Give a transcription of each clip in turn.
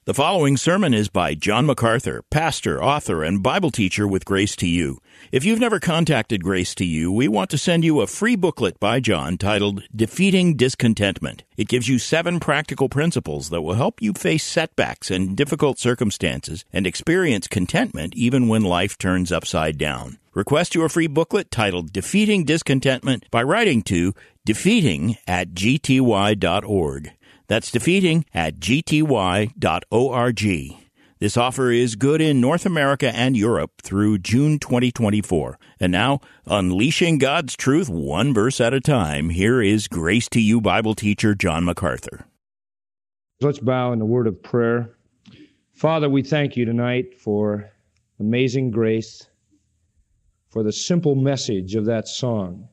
The following sermon is by John MacArthur, pastor, author, and Bible teacher with Grace to You. If you've never contacted Grace to You, we want to send you a free booklet by John titled Defeating Discontentment. It gives you 7 practical principles that will help you face setbacks and difficult circumstances and experience contentment even when life turns upside down. Request your free booklet titled Defeating Discontentment by writing to defeating@gty.org. That's defeating@gty.org. This offer is good in North America and Europe through June 2024. And now, unleashing God's truth one verse at a time, here is Grace to You Bible teacher John MacArthur. Let's bow in the word of prayer. Father, we thank you tonight for amazing grace, for the simple message of that song.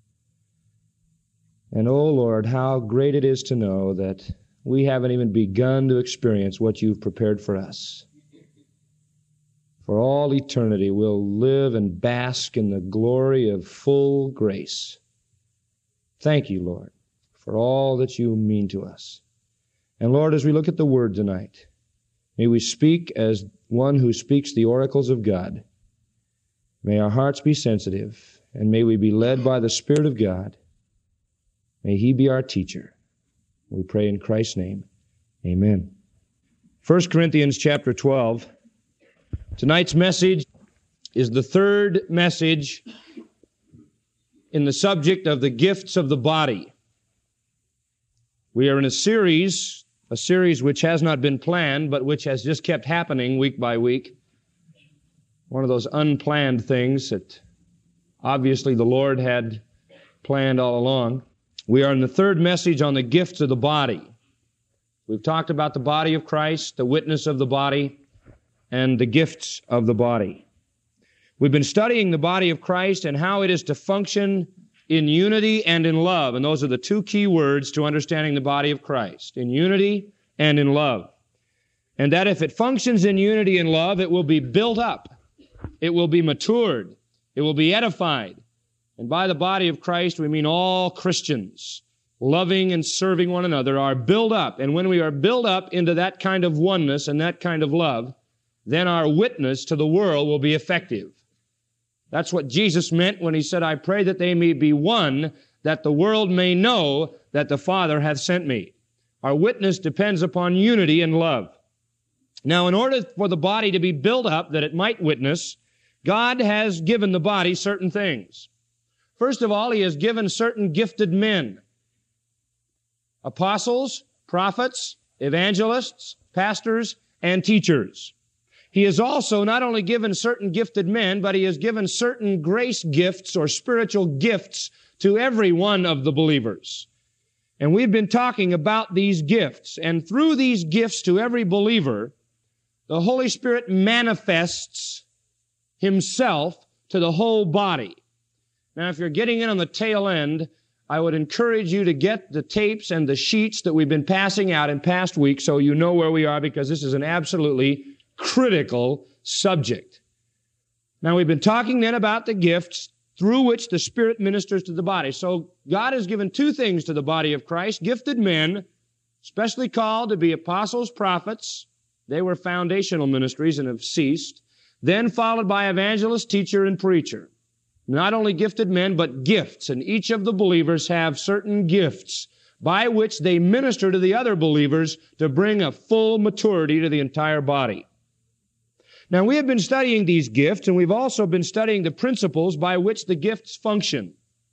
And, oh, Lord, how great it is to know that we haven't even begun to experience what you've prepared for us. For all eternity, we'll live and bask in the glory of full grace. Thank you, Lord, for all that you mean to us. And, Lord, as we look at the Word tonight, may we speak as one who speaks the oracles of God. May our hearts be sensitive, and may we be led by the Spirit of God. May He be our teacher. We pray in Christ's name. Amen. 1 Corinthians chapter 12. Tonight's message is the third message in the subject of the gifts of the body. We are in a series which has not been planned, but which has just kept happening week by week. One of those unplanned things that obviously the Lord had planned all along. We are in the third message on the gifts of the body. We've talked about the body of Christ, the witness of the body, and the gifts of the body. We've been studying the body of Christ and how it is to function in unity and in love. And those are the two key words to understanding the body of Christ, in unity and in love. And that if it functions in unity and love, it will be built up. It will be matured. It will be edified. And by the body of Christ, we mean all Christians, loving and serving one another, are built up. And when we are built up into that kind of oneness and that kind of love, then our witness to the world will be effective. That's what Jesus meant when He said, I pray that they may be one, that the world may know that the Father hath sent me. Our witness depends upon unity and love. Now, in order for the body to be built up, that it might witness, God has given the body certain things. First of all, He has given certain gifted men, apostles, prophets, evangelists, pastors, and teachers. He has also not only given certain gifted men, but He has given certain grace gifts or spiritual gifts to every one of the believers. And we've been talking about these gifts. And through these gifts to every believer, the Holy Spirit manifests Himself to the whole body. Now, if you're getting in on the tail end, I would encourage you to get the tapes and the sheets that we've been passing out in past weeks so you know where we are, because this is an absolutely critical subject. Now, we've been talking then about the gifts through which the Spirit ministers to the body. So God has given two things to the body of Christ: gifted men, specially called to be apostles, prophets. They were foundational ministries and have ceased. Then followed by evangelist, teacher, and preacher. Not only gifted men, but gifts. And each of the believers have certain gifts by which they minister to the other believers to bring a full maturity to the entire body. Now, we have been studying these gifts, and we've also been studying the principles by which the gifts function.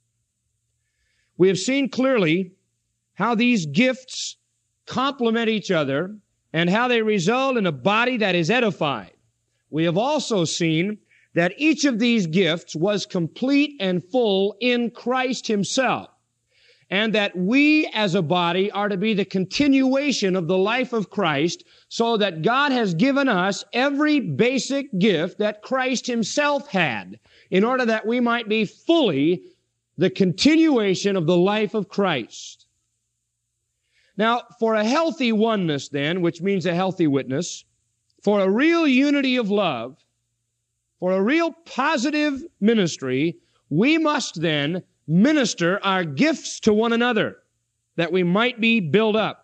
We have seen clearly how these gifts complement each other and how they result in a body that is edified. We have also seen that each of these gifts was complete and full in Christ Himself, and that we as a body are to be the continuation of the life of Christ, so that God has given us every basic gift that Christ Himself had, in order that we might be fully the continuation of the life of Christ. Now, for a healthy oneness then, which means a healthy witness, for a real unity of love, for a real positive ministry, we must then minister our gifts to one another, that we might be built up.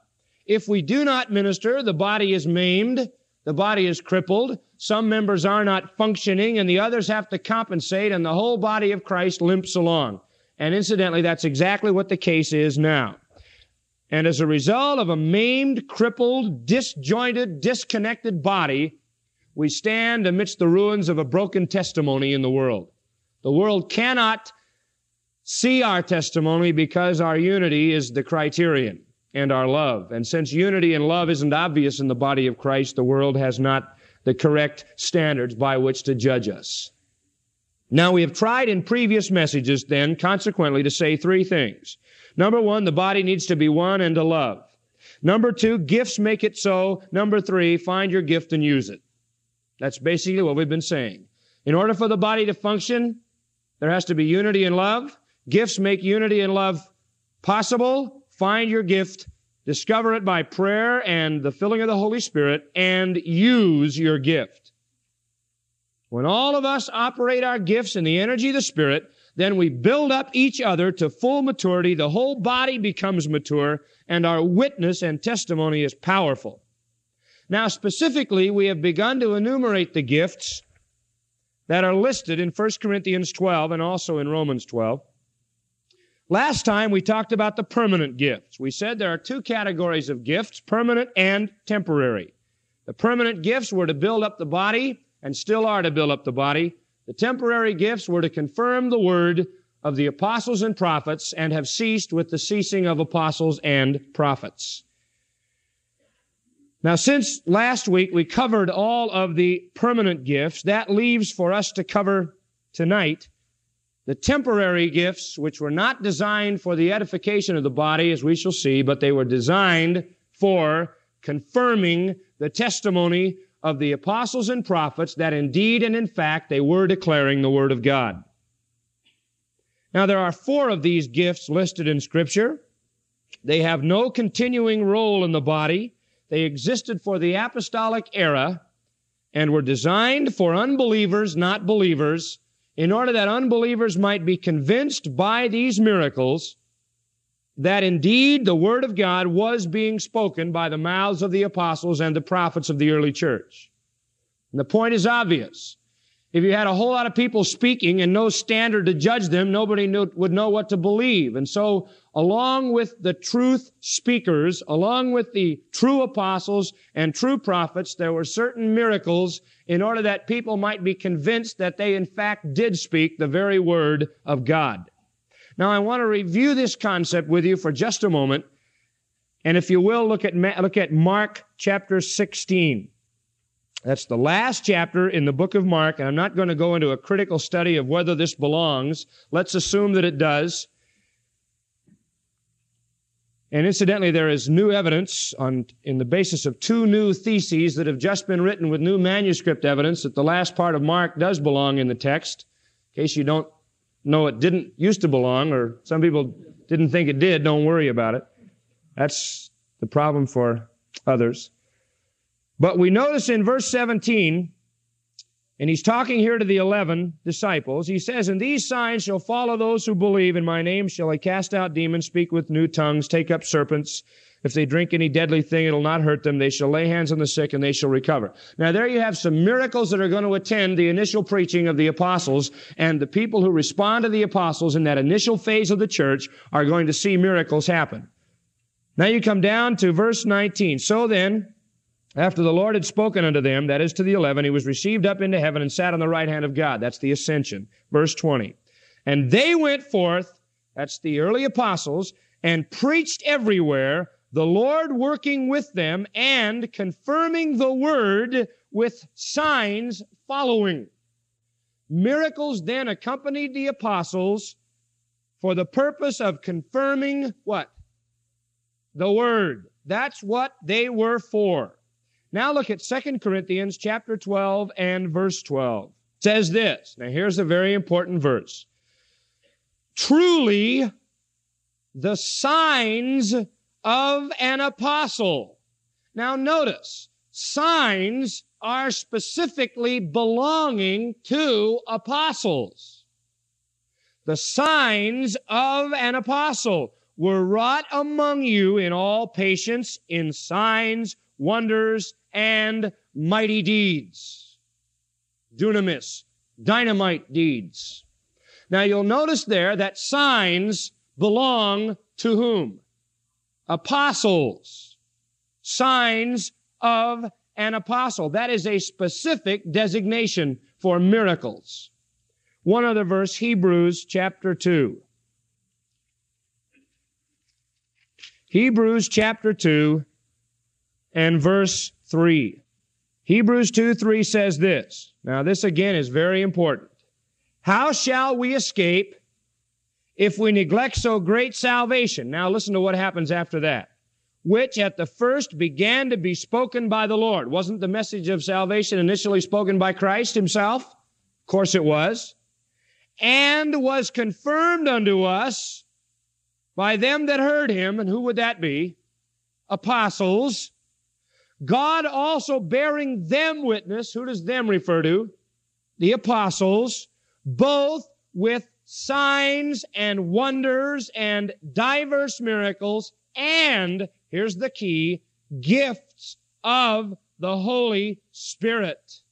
If we do not minister, the body is maimed, the body is crippled, some members are not functioning, and the others have to compensate, and the whole body of Christ limps along. And incidentally, that's exactly what the case is now. And as a result of a maimed, crippled, disjointed, disconnected body, we stand amidst the ruins of a broken testimony in the world. The world cannot see our testimony because our unity is the criterion, and our love. And since unity and love isn't obvious in the body of Christ, the world has not the correct standards by which to judge us. Now, we have tried in previous messages then, consequently, to say three things. Number one, the body needs to be one and to love. Number two, gifts make it so. Number three, find your gift and use it. That's basically what we've been saying. In order for the body to function, there has to be unity and love. Gifts make unity and love possible. Find your gift, discover it by prayer and the filling of the Holy Spirit, and use your gift. When all of us operate our gifts in the energy of the Spirit, then we build up each other to full maturity. The whole body becomes mature, and our witness and testimony is powerful. Now, specifically, we have begun to enumerate the gifts that are listed in 1 Corinthians 12 and also in Romans 12. Last time, we talked about the permanent gifts. We said there are two categories of gifts, permanent and temporary. The permanent gifts were to build up the body, and still are to build up the body. The temporary gifts were to confirm the word of the apostles and prophets, and have ceased with the ceasing of apostles and prophets. Now, since last week we covered all of the permanent gifts, that leaves for us to cover tonight the temporary gifts, which were not designed for the edification of the body, as we shall see, but they were designed for confirming the testimony of the apostles and prophets that indeed and in fact they were declaring the Word of God. Now, there are 4 of these gifts listed in Scripture. They have no continuing role in the body. They existed for the apostolic era and were designed for unbelievers, not believers, in order that unbelievers might be convinced by these miracles that indeed the Word of God was being spoken by the mouths of the apostles and the prophets of the early church. And the point is obvious. If you had a whole lot of people speaking and no standard to judge them, nobody would know what to believe. And so, along with the truth speakers, along with the true apostles and true prophets, there were certain miracles in order that people might be convinced that they in fact did speak the very Word of God. Now, I want to review this concept with you for just a moment. And if you will, look at Mark chapter 16. That's the last chapter in the book of Mark, and I'm not going to go into a critical study of whether this belongs. Let's assume that it does. And incidentally, there is new evidence in the basis of 2 new theses that have just been written with new manuscript evidence that the last part of Mark does belong in the text. In case you don't know it didn't used to belong, or some people didn't think it did, don't worry about it. That's the problem for others. But we notice in verse 17, and he's talking here to the 11 disciples, he says, "And these signs shall follow those who believe. In my name shall they cast out demons, speak with new tongues, take up serpents. If they drink any deadly thing, it'll not hurt them. They shall lay hands on the sick, and they shall recover." Now, there you have some miracles that are going to attend the initial preaching of the apostles, and the people who respond to the apostles in that initial phase of the church are going to see miracles happen. Now you come down to verse 19. "So then, after the Lord had spoken unto them," that is to the 11, "he was received up into heaven and sat on the right hand of God." That's the ascension. Verse 20. "And they went forth," that's the early apostles, "and preached everywhere, the Lord working with them and confirming the word with signs following." Miracles then accompanied the apostles for the purpose of confirming what? The word. That's what they were for. Now look at 2 Corinthians chapter 12 and verse 12. It says this. Now here's a very important verse. "Truly, the signs of an apostle." Now notice, signs are specifically belonging to apostles. The signs of an apostle. were wrought among you in all patience, in signs, wonders, and mighty deeds. Dunamis, dynamite deeds. Now you'll notice there that signs belong to whom? Apostles. Signs of an apostle. That is a specific designation for miracles. One other verse, Hebrews chapter 2. Hebrews chapter 2 and verse 3. Hebrews 2:3 says this. Now this again is very important. How shall we escape if we neglect so great salvation? Now listen to what happens after that. Which at the first began to be spoken by the Lord. Wasn't the message of salvation initially spoken by Christ himself? Of course it was. And was confirmed unto us by them that heard him. And who would that be? Apostles. God also bearing them witness. Who does them refer to? The apostles. Both with signs and wonders and diverse miracles, and, here's the key, gifts of the Holy Spirit.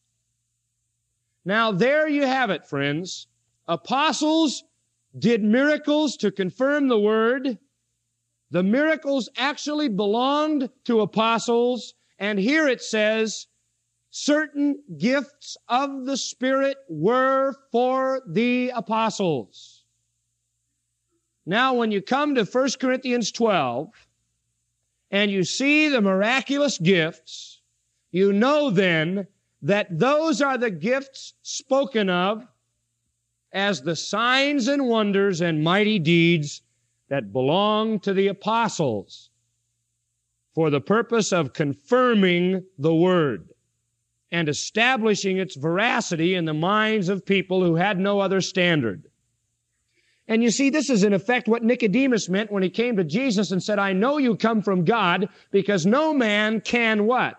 Now there you have it, friends. Apostles did miracles to confirm the word. The miracles actually belonged to apostles, and here it says, certain gifts of the Spirit were for the apostles. Now, when you come to 1 Corinthians 12 and you see the miraculous gifts, you know then that those are the gifts spoken of as the signs and wonders and mighty deeds that belong to the apostles for the purpose of confirming the word and establishing its veracity in the minds of people who had no other standard. And you see, this is in effect what Nicodemus meant when he came to Jesus and said, I know you come from God because no man can what?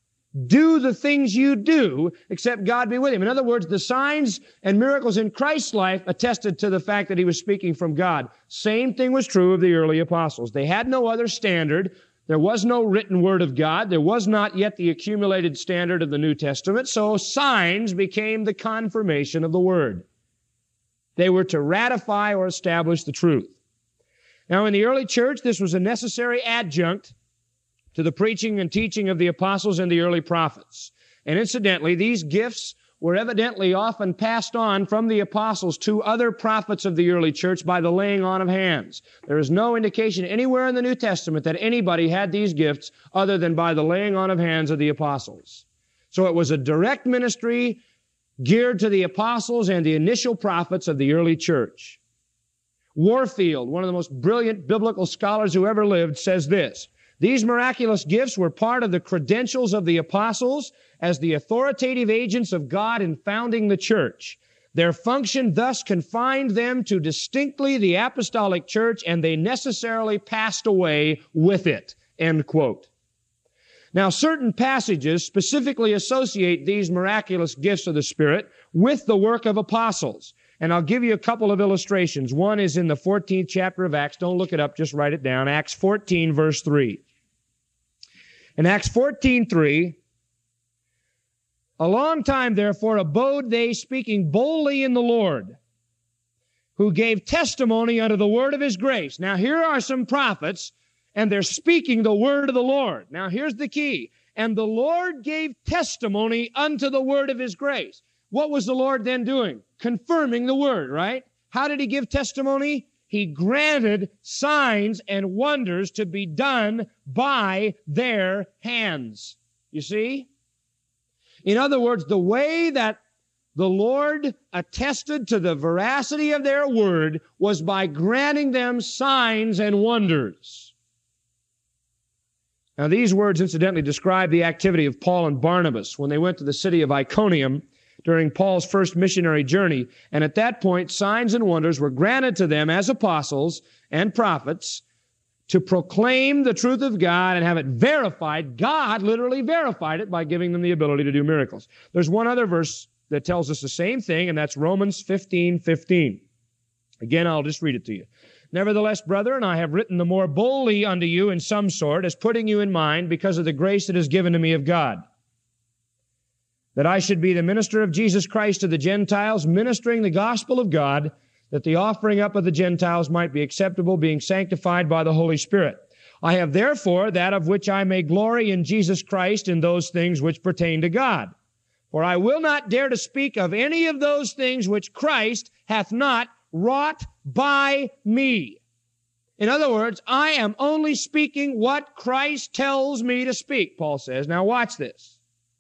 Do the things you do except God be with him. In other words, the signs and miracles in Christ's life attested to the fact that he was speaking from God. Same thing was true of the early apostles. They had no other standard. There was no written word of God. There was not yet the accumulated standard of the New Testament. So signs became the confirmation of the word. They were to ratify or establish the truth. Now, in the early church, this was a necessary adjunct to the preaching and teaching of the apostles and the early prophets. And incidentally, these gifts were evidently often passed on from the apostles to other prophets of the early church by the laying on of hands. There is no indication anywhere in the New Testament that anybody had these gifts other than by the laying on of hands of the apostles. So it was a direct ministry geared to the apostles and the initial prophets of the early church. Warfield, one of the most brilliant biblical scholars who ever lived, says this: these miraculous gifts were part of the credentials of the apostles as the authoritative agents of God in founding the church. Their function thus confined them to distinctly the apostolic church, and they necessarily passed away with it. End quote. Now, certain passages specifically associate these miraculous gifts of the Spirit with the work of apostles. And I'll give you a couple of illustrations. One is in the 14th chapter of Acts. Don't look it up, just write it down. Acts 14, verse 3. In Acts 14:3, a long time, therefore, abode they speaking boldly in the Lord, who gave testimony unto the word of his grace. Now, here are some prophets, and they're speaking the word of the Lord. Now, here's the key. And the Lord gave testimony unto the word of his grace. What was the Lord then doing? Confirming the word, right? How did he give testimony? He granted signs and wonders to be done by their hands. You see? In other words, the way that the Lord attested to the veracity of their word was by granting them signs and wonders. Now, these words incidentally describe the activity of Paul and Barnabas when they went to the city of Iconium during Paul's first missionary journey. And at that point, signs and wonders were granted to them as apostles and prophets to proclaim the truth of God and have it verified. God literally verified it by giving them the ability to do miracles. There's one other verse that tells us the same thing, and that's Romans 15:15. Again, I'll just read it to you. Nevertheless, brethren, I have written the more boldly unto you in some sort, as putting you in mind, because of the grace that is given to me of God, that I should be the minister of Jesus Christ to the Gentiles, ministering the gospel of God, that the offering up of the Gentiles might be acceptable, being sanctified by the Holy Spirit. I have therefore that of which I may glory in Jesus Christ in those things which pertain to God. For I will not dare to speak of any of those things which Christ hath not wrought by me. In other words, I am only speaking what Christ tells me to speak, Paul says. Now watch this.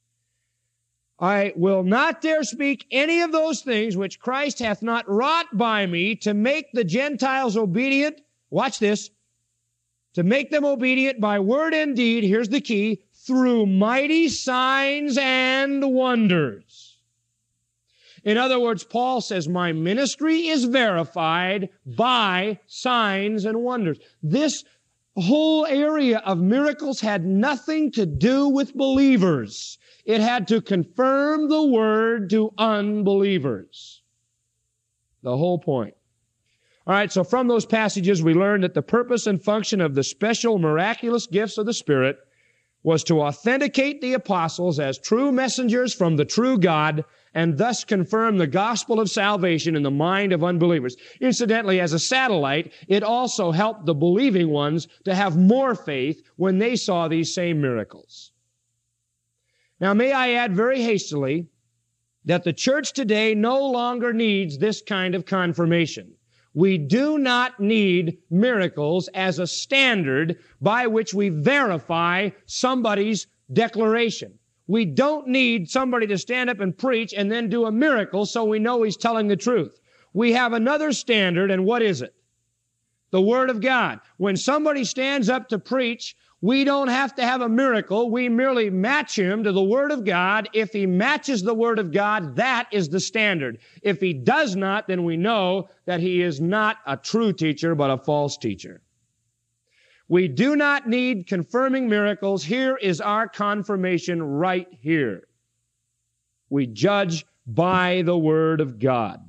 I will not dare speak any of those things which Christ hath not wrought by me to make the Gentiles obedient. Watch this. To make them obedient by word and deed, here's the key, through mighty signs and wonders. In other words, Paul says, my ministry is verified by signs and wonders. This whole area of miracles had nothing to do with believers. It had to confirm the word to unbelievers. The whole point. All right, so from those passages, we learn that the purpose and function of the special miraculous gifts of the Spirit was to authenticate the apostles as true messengers from the true God and thus confirm the gospel of salvation in the mind of unbelievers. Incidentally, as a satellite, it also helped the believing ones to have more faith when they saw these same miracles. Now, may I add very hastily that the church today no longer needs this kind of confirmation. We do not need miracles as a standard by which we verify somebody's declaration. We don't need somebody to stand up and preach and then do a miracle so we know he's telling the truth. We have another standard, and what is it? The Word of God. When somebody stands up to preach, we don't have to have a miracle. We merely match him to the Word of God. If he matches the Word of God, that is the standard. If he does not, then we know that he is not a true teacher, but a false teacher. We do not need confirming miracles. Here is our confirmation right here. We judge by the Word of God.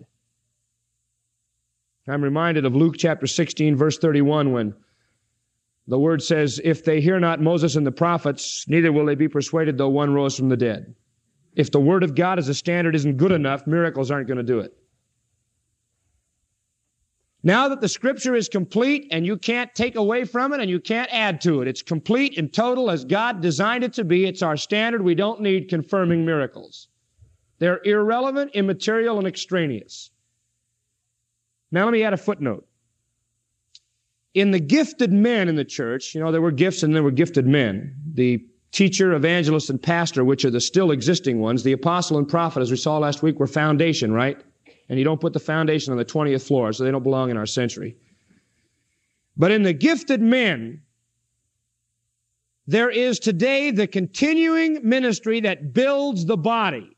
I'm reminded of Luke chapter 16, verse 31, when the Word says, if they hear not Moses and the prophets, neither will they be persuaded though one rose from the dead. If the Word of God as a standard isn't good enough, miracles aren't going to do it. Now that the Scripture is complete and you can't take away from it and you can't add to it, it's complete and total as God designed it to be. It's our standard. We don't need confirming miracles. They're irrelevant, immaterial, and extraneous. Now let me add a footnote. In the gifted men in the church, there were gifts and there were gifted men. The teacher, evangelist, and pastor, which are the still existing ones, the apostle and prophet, as we saw last week, were foundation, right? And you don't put the foundation on the 20th floor, so they don't belong in our century. But in the gifted men, there is today the continuing ministry that builds the body.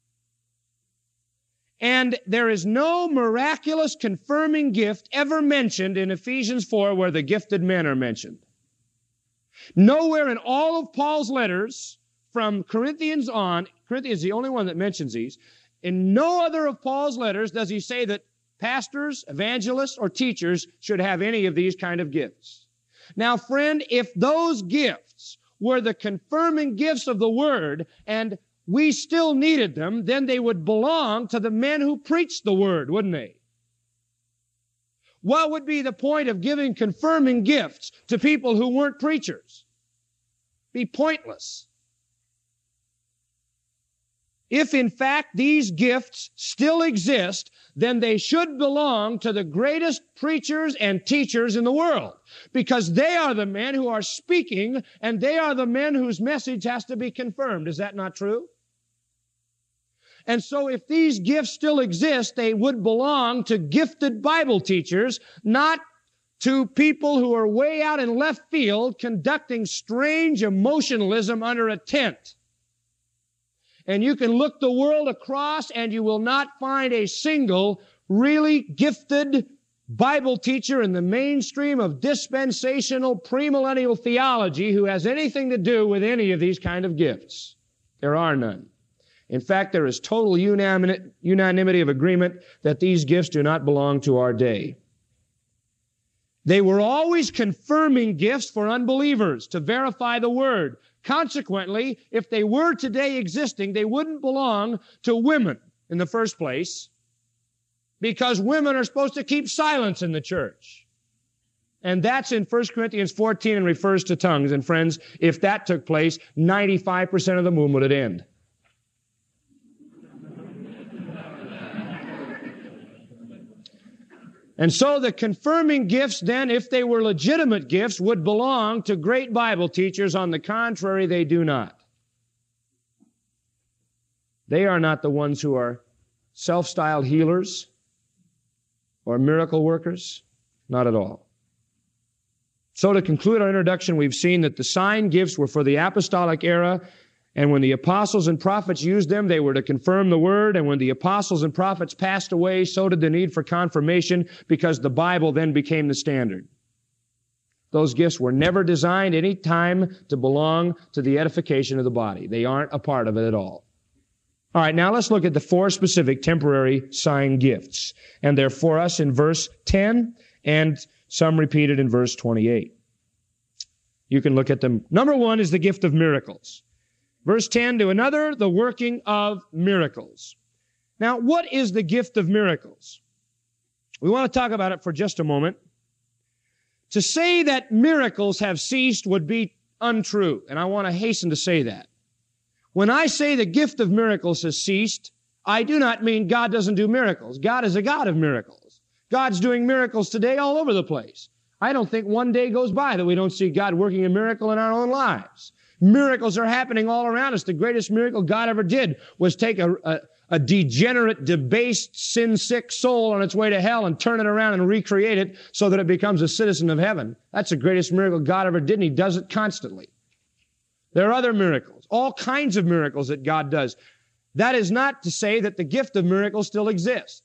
And there is no miraculous confirming gift ever mentioned in Ephesians 4 where the gifted men are mentioned. Nowhere in all of Paul's letters from Corinthians on, Corinthians is the only one that mentions these, in no other of Paul's letters does he say that pastors, evangelists, or teachers should have any of these kind of gifts. Now, friend, if those gifts were the confirming gifts of the Word and we still needed them, then they would belong to the men who preached the Word, wouldn't they? What would be the point of giving confirming gifts to people who weren't preachers? Be pointless. If in fact these gifts still exist, then they should belong to the greatest preachers and teachers in the world, because they are the men who are speaking and they are the men whose message has to be confirmed. Is that not true? And so if these gifts still exist, they would belong to gifted Bible teachers, not to people who are way out in left field conducting strange emotionalism under a tent. And you can look the world across and you will not find a single really gifted Bible teacher in the mainstream of dispensational premillennial theology who has anything to do with any of these kind of gifts. There are none. In fact, there is total unanimity of agreement that these gifts do not belong to our day. They were always confirming gifts for unbelievers to verify the word. Consequently, if they were today existing, they wouldn't belong to women in the first place, because women are supposed to keep silence in the church. And that's in 1 Corinthians 14 and refers to tongues. And friends, if that took place, 95% of the movement would end. And so the confirming gifts then, if they were legitimate gifts, would belong to great Bible teachers. On the contrary, they do not. They are not the ones who are self-styled healers or miracle workers. Not at all. So to conclude our introduction, we've seen that the sign gifts were for the apostolic era, and when the apostles and prophets used them, they were to confirm the word, and when the apostles and prophets passed away, so did the need for confirmation, because the Bible then became the standard. Those gifts were never designed any time to belong to the edification of the body. They aren't a part of it at all. All right, now let's look at the four specific temporary sign gifts. And they're for us in verse 10 and some repeated in verse 28. You can look at them. Number one is the gift of miracles. Verse 10, to another, the working of miracles. Now, what is the gift of miracles? We want to talk about it for just a moment. To say that miracles have ceased would be untrue, and I want to hasten to say that. When I say the gift of miracles has ceased, I do not mean God doesn't do miracles. God is a God of miracles. God's doing miracles today all over the place. I don't think one day goes by that we don't see God working a miracle in our own lives. Miracles are happening all around us. The greatest miracle God ever did was take a degenerate, debased, sin-sick soul on its way to hell and turn it around and recreate it so that it becomes a citizen of heaven. That's the greatest miracle God ever did, and He does it constantly. There are other miracles, all kinds of miracles that God does. That is not to say that the gift of miracles still exists.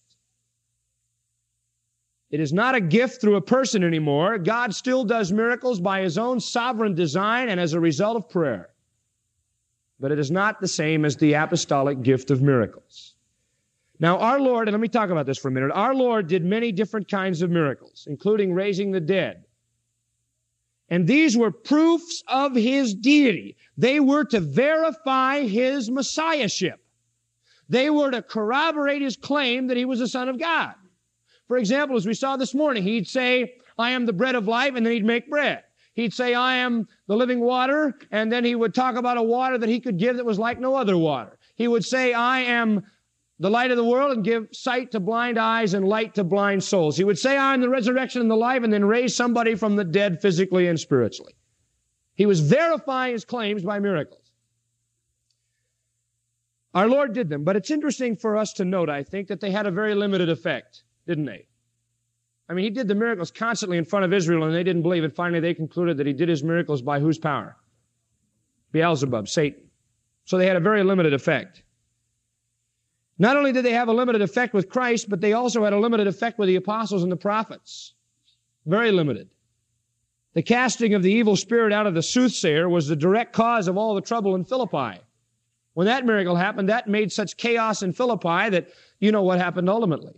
It is not a gift through a person anymore. God still does miracles by His own sovereign design and as a result of prayer. But it is not the same as the apostolic gift of miracles. Now, our Lord, and let me talk about this for a minute, our Lord did many different kinds of miracles, including raising the dead. And these were proofs of His deity. They were to verify His messiahship. They were to corroborate His claim that He was the Son of God. For example, as we saw this morning, He'd say, I am the bread of life, and then He'd make bread. He'd say, I am the living water, and then He would talk about a water that He could give that was like no other water. He would say, I am the light of the world, and give sight to blind eyes and light to blind souls. He would say, I am the resurrection and the life, and then raise somebody from the dead physically and spiritually. He was verifying His claims by miracles. Our Lord did them, but it's interesting for us to note, I think, that they had a very limited effect, didn't they? I mean, He did the miracles constantly in front of Israel, and they didn't believe it. Finally, they concluded that He did His miracles by whose power? Beelzebub, Satan. So they had a very limited effect. Not only did they have a limited effect with Christ, but they also had a limited effect with the apostles and the prophets. Very limited. The casting of the evil spirit out of the soothsayer was the direct cause of all the trouble in Philippi. When that miracle happened, that made such chaos in Philippi that you know what happened ultimately.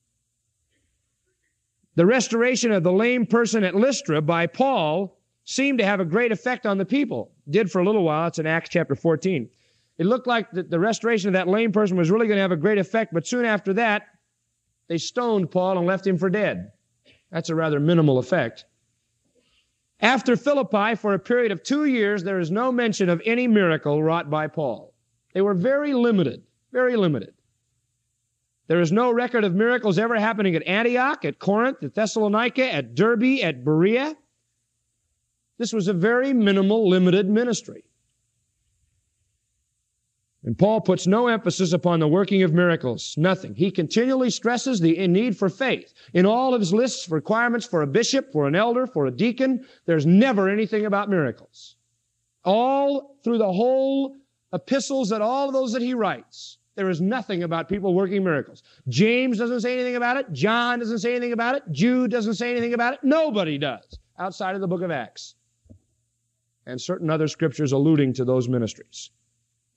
The restoration of the lame person at Lystra by Paul seemed to have a great effect on the people. Did for a little while. It's in Acts chapter 14. It looked like the restoration of that lame person was really going to have a great effect, but soon after that, they stoned Paul and left him for dead. That's a rather minimal effect. After Philippi, for a period of 2 years, there is no mention of any miracle wrought by Paul. They were very limited, very limited. There is no record of miracles ever happening at Antioch, at Corinth, at Thessalonica, at Derbe, at Berea. This was a very minimal, limited ministry. And Paul puts no emphasis upon the working of miracles. Nothing. He continually stresses the need for faith. In all of his lists of requirements for a bishop, for an elder, for a deacon, there's never anything about miracles. All through the whole epistles and all of those that he writes, there is nothing about people working miracles. James doesn't say anything about it. John doesn't say anything about it. Jude doesn't say anything about it. Nobody does outside of the book of Acts and certain other scriptures alluding to those ministries.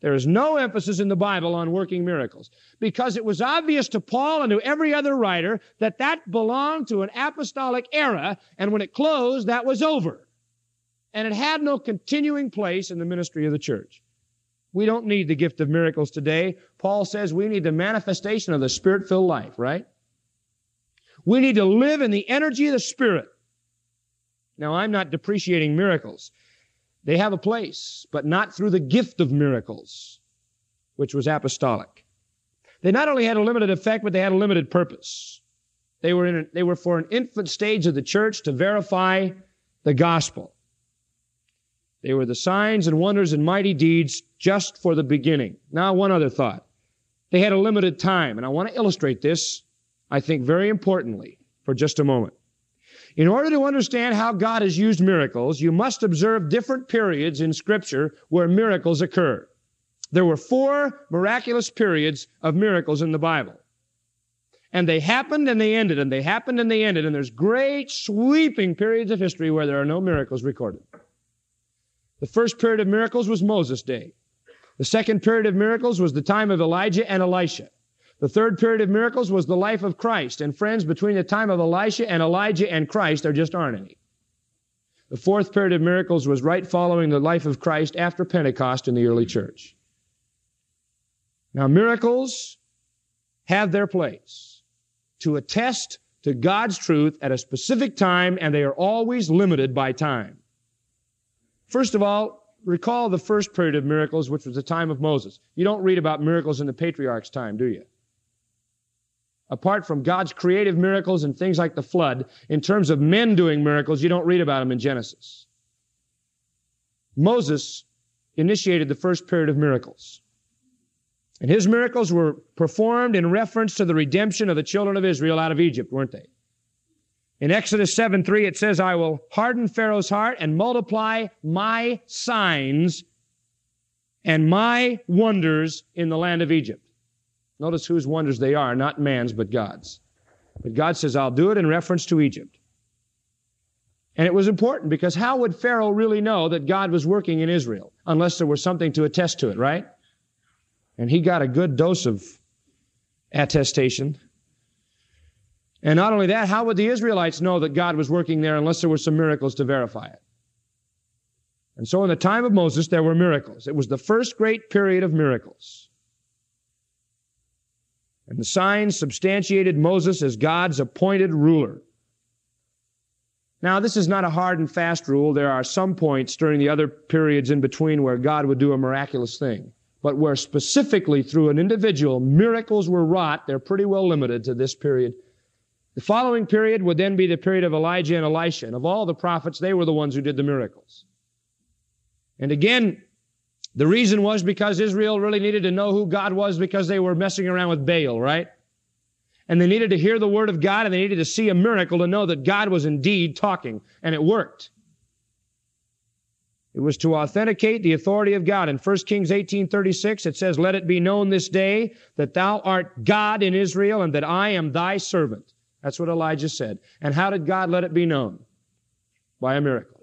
There is no emphasis in the Bible on working miracles because it was obvious to Paul and to every other writer that that belonged to an apostolic era, and when it closed, that was over. And it had no continuing place in the ministry of the church. We don't need the gift of miracles today. Paul says we need the manifestation of the Spirit-filled life, right? We need to live in the energy of the Spirit. Now, I'm not depreciating miracles. They have a place, but not through the gift of miracles, which was apostolic. They not only had a limited effect, but they had a limited purpose. They were for an infant stage of the church to verify the gospel. They were the signs and wonders and mighty deeds just for the beginning. Now, one other thought. They had a limited time, and I want to illustrate this, I think, very importantly for just a moment. In order to understand how God has used miracles, you must observe different periods in Scripture where miracles occur. There were 4 miraculous periods of miracles in the Bible. And they happened and they ended, and they happened and they ended, and there's great sweeping periods of history where there are no miracles recorded. The first period of miracles was Moses' day. The second period of miracles was the time of Elijah and Elisha. The third period of miracles was the life of Christ. And friends, between the time of Elisha and Elijah and Christ, there just aren't any. The fourth period of miracles was right following the life of Christ after Pentecost in the early church. Now, miracles have their place to attest to God's truth at a specific time, and they are always limited by time. First of all, recall the first period of miracles, which was the time of Moses. You don't read about miracles in the patriarch's time, do you? Apart from God's creative miracles and things like the flood, in terms of men doing miracles, you don't read about them in Genesis. Moses initiated the first period of miracles. And his miracles were performed in reference to the redemption of the children of Israel out of Egypt, weren't they? In Exodus 7:3, it says, I will harden Pharaoh's heart and multiply my signs and my wonders in the land of Egypt. Notice whose wonders they are, not man's, but God's. But God says, I'll do it in reference to Egypt. And it was important because how would Pharaoh really know that God was working in Israel unless there was something to attest to it, right? And he got a good dose of attestation. And not only that, how would the Israelites know that God was working there unless there were some miracles to verify it? And so in the time of Moses, there were miracles. It was the first great period of miracles. And the signs substantiated Moses as God's appointed ruler. Now, this is not a hard and fast rule. There are some points during the other periods in between where God would do a miraculous thing. But where specifically through an individual miracles were wrought, they're pretty well limited to this period. The following period would then be the period of Elijah and Elisha. And of all the prophets, they were the ones who did the miracles. And again, the reason was because Israel really needed to know who God was because they were messing around with Baal, right? And they needed to hear the word of God, and they needed to see a miracle to know that God was indeed talking. And it worked. It was to authenticate the authority of God. In 1 Kings 18:36, it says, Let it be known this day that thou art God in Israel, and that I am thy servant. That's what Elijah said. And how did God let it be known? By a miracle.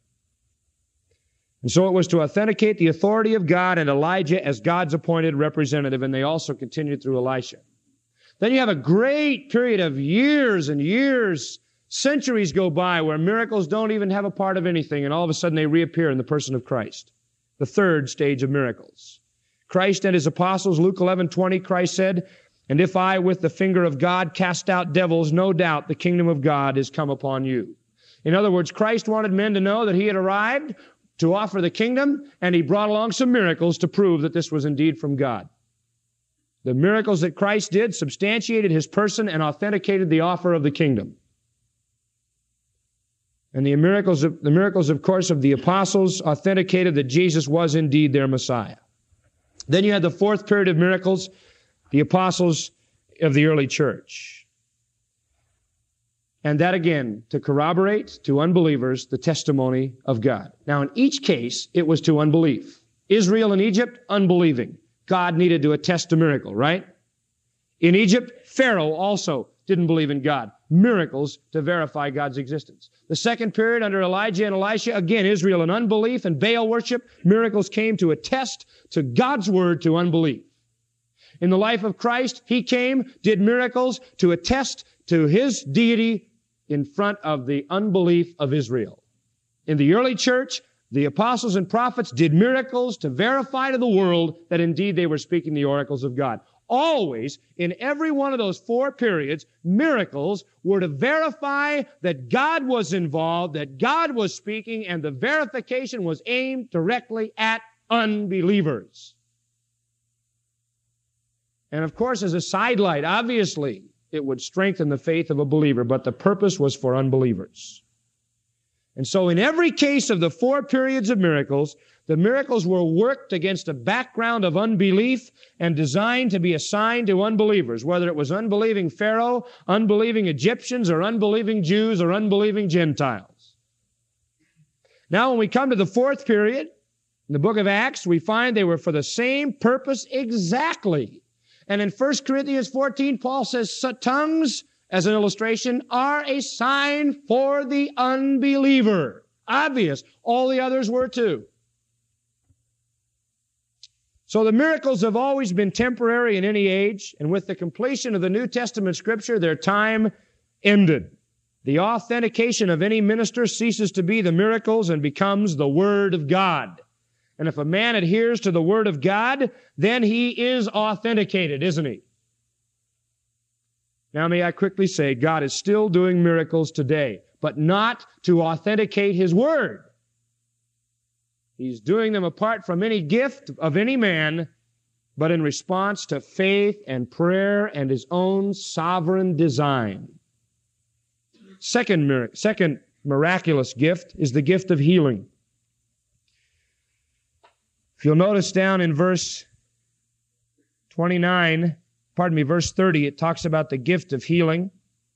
And so it was to authenticate the authority of God and Elijah as God's appointed representative, and they also continued through Elisha. Then you have a great period of years and years, centuries go by where miracles don't even have a part of anything, and all of a sudden they reappear in the person of Christ. The third stage of miracles. Christ and his apostles, Luke 11:20, Christ said, And if I with the finger of God cast out devils, no doubt the kingdom of God is come upon you. In other words, Christ wanted men to know that he had arrived to offer the kingdom, and he brought along some miracles to prove that this was indeed from God. The miracles that Christ did substantiated his person and authenticated the offer of the kingdom. And the miracles, of course, of the apostles authenticated that Jesus was indeed their Messiah. Then you had the fourth period of miracles, the apostles of the early church. And that again, to corroborate to unbelievers the testimony of God. Now in each case, it was to unbelief. Israel and Egypt, unbelieving. God needed to attest a miracle, right? In Egypt, Pharaoh also didn't believe in God. Miracles to verify God's existence. The second period under Elijah and Elisha, again, Israel in unbelief and Baal worship. Miracles came to attest to God's word to unbelief. In the life of Christ, He came, did miracles to attest to His deity in front of the unbelief of Israel. In the early church, the apostles and prophets did miracles to verify to the world that indeed they were speaking the oracles of God. Always, in every one of those 4 periods, miracles were to verify that God was involved, that God was speaking, and the verification was aimed directly at unbelievers. And of course, as a sidelight, obviously, it would strengthen the faith of a believer, but the purpose was for unbelievers. And so in every case of the 4 periods of miracles, the miracles were worked against a background of unbelief and designed to be assigned to unbelievers, whether it was unbelieving Pharaoh, unbelieving Egyptians, or unbelieving Jews, or unbelieving Gentiles. Now, when we come to the 4th period, in the book of Acts, we find they were for the same purpose exactly. And in 1 Corinthians 14, Paul says, tongues, as an illustration, are a sign for the unbeliever. Obvious. All the others were too. So the miracles have always been temporary in any age, and with the completion of the New Testament Scripture, their time ended. The authentication of any minister ceases to be the miracles and becomes the Word of God. And if a man adheres to the Word of God, then he is authenticated, isn't he? Now, may I quickly say, God is still doing miracles today, but not to authenticate His Word. He's doing them apart from any gift of any man, but in response to faith and prayer and His own sovereign design. Second miraculous gift is the gift of healing. If you'll notice down in verse 30, it talks about the gift of healing.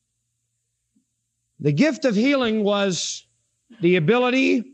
The gift of healing was the ability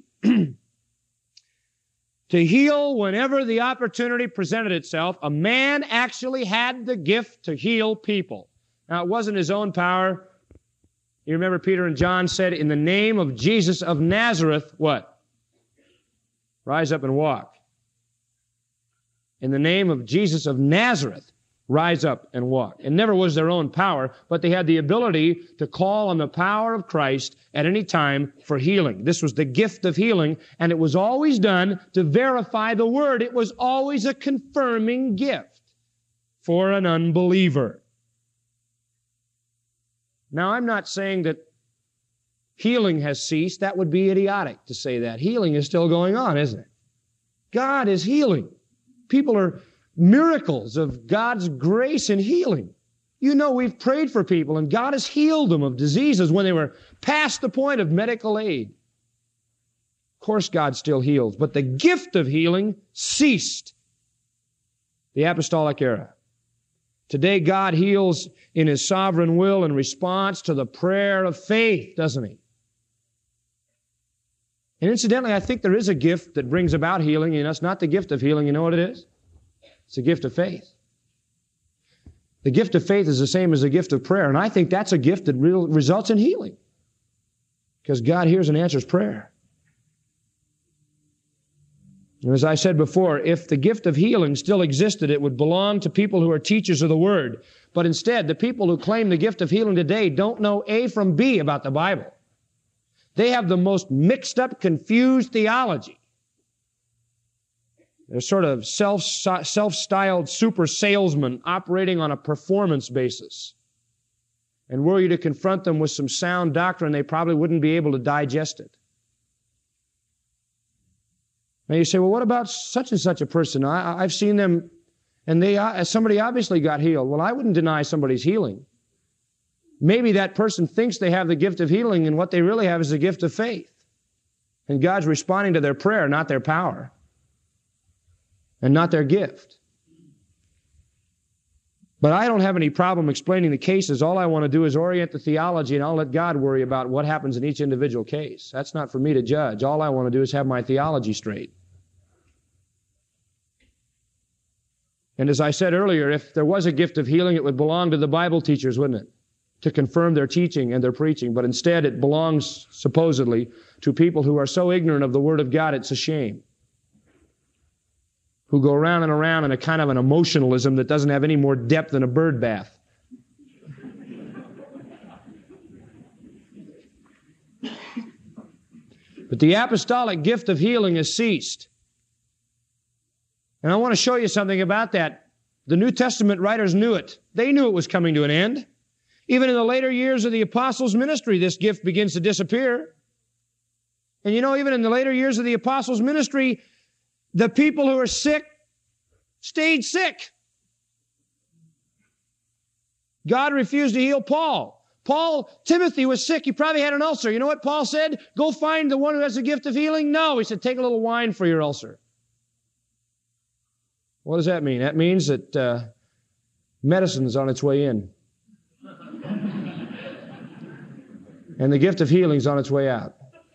to heal whenever the opportunity presented itself. A man actually had the gift to heal people. Now, it wasn't his own power. You remember Peter and John said, in the name of Jesus of Nazareth, what? Rise up and walk. In the name of Jesus of Nazareth, rise up and walk. It never was their own power, but they had the ability to call on the power of Christ at any time for healing. This was the gift of healing, and it was always done to verify the Word. It was always a confirming gift for an unbeliever. Now, I'm not saying that healing has ceased. That would be idiotic to say that. Healing is still going on, isn't it? God is healing. People are miracles of God's grace and healing. You know, we've prayed for people and God has healed them of diseases when they were past the point of medical aid. Of course, God still heals, but the gift of healing ceased. The apostolic era. Today, God heals in His sovereign will in response to the prayer of faith, doesn't He? And incidentally, I think there is a gift that brings about healing. You know, it's not the gift of healing. You know what it is? It's a gift of faith. The gift of faith is the same as the gift of prayer, and I think that's a gift that results in healing. Because God hears and answers prayer. And as I said before, if the gift of healing still existed, it would belong to people who are teachers of the Word. But instead, the people who claim the gift of healing today don't know A from B about the Bible. They have the most mixed up, confused theology. They're sort of self-styled super salesmen operating on a performance basis. And were you to confront them with some sound doctrine, they probably wouldn't be able to digest it. Now you say, well, what about such and such a person? I've seen them, and somebody obviously got healed. Well, I wouldn't deny somebody's healing. Maybe that person thinks they have the gift of healing, and what they really have is the gift of faith. And God's responding to their prayer, not their power, and not their gift. But I don't have any problem explaining the cases. All I want to do is orient the theology, and I'll let God worry about what happens in each individual case. That's not for me to judge. All I want to do is have my theology straight. And as I said earlier, if there was a gift of healing, it would belong to the Bible teachers, wouldn't it? to confirm their teaching and their preaching, but instead it belongs supposedly to people who are so ignorant of the Word of God it's a shame, who go around and around in a kind of an emotionalism that doesn't have any more depth than a bird bath. But the apostolic gift of healing has ceased. And I want to show you something about that. The New Testament writers knew it. They knew it was coming to an end. Even in the later years of the apostles' ministry, this gift begins to disappear. And you know, even in the later years of the apostles' ministry, the people who are sick stayed sick. God refused to heal Paul. Timothy was sick. He probably had an ulcer. You know what Paul said? Go find the one who has the gift of healing? No. He said, take a little wine for your ulcer. What does that mean? That means that medicine is on its way in. And the gift of healing is on its way out.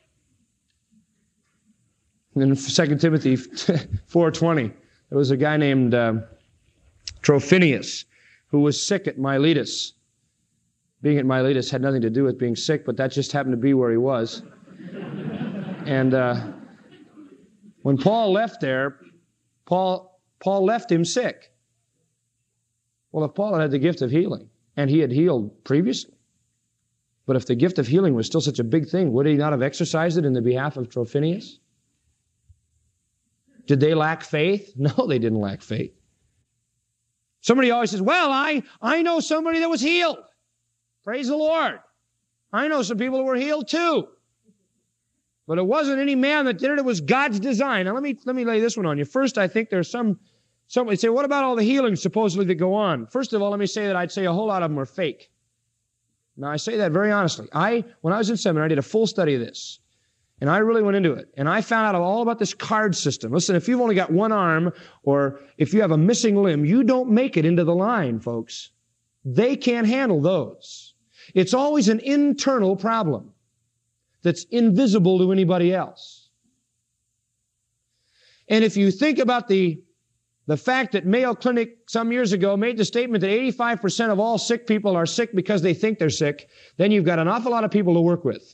In 2 Timothy 4:20, there was a guy named Trophimus who was sick at Miletus. Being at Miletus had nothing to do with being sick, but that just happened to be where he was. And when Paul left there, Paul left him sick. Well, if Paul had the gift of healing, and he had healed previously, but if the gift of healing was still such a big thing, would he not have exercised it in the behalf of Trophimus? Did they lack faith? No, they didn't lack faith. Somebody always says, well, I know somebody that was healed. Praise the Lord. I know some people who were healed too. But it wasn't any man that did it. It was God's design. Now let me lay this one on you. First, I think there's somebody say, what about all the healings supposedly that go on? First of all, let me say that I'd say a whole lot of them are fake. Now, I say that very honestly. When I was in seminary, I did a full study of this. And I really went into it. And I found out all about this card system. Listen, if you've only got one arm or if you have a missing limb, you don't make it into the line, folks. They can't handle those. It's always an internal problem that's invisible to anybody else. And if you think about the fact that Mayo Clinic some years ago made the statement that 85% of all sick people are sick because they think they're sick, then you've got an awful lot of people to work with.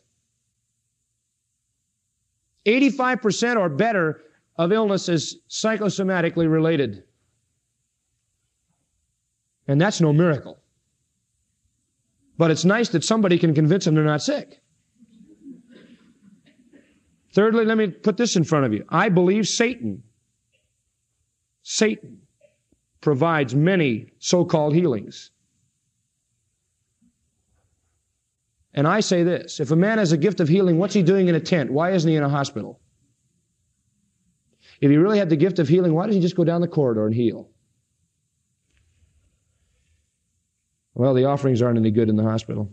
85% or better of illness is psychosomatically related. And that's no miracle. But it's nice that somebody can convince them they're not sick. Thirdly, let me put this in front of you. I believe Satan provides many so-called healings. And I say this, if a man has a gift of healing, what's he doing in a tent? Why isn't he in a hospital? If he really had the gift of healing, why doesn't he just go down the corridor and heal? Well, the offerings aren't any good in the hospital.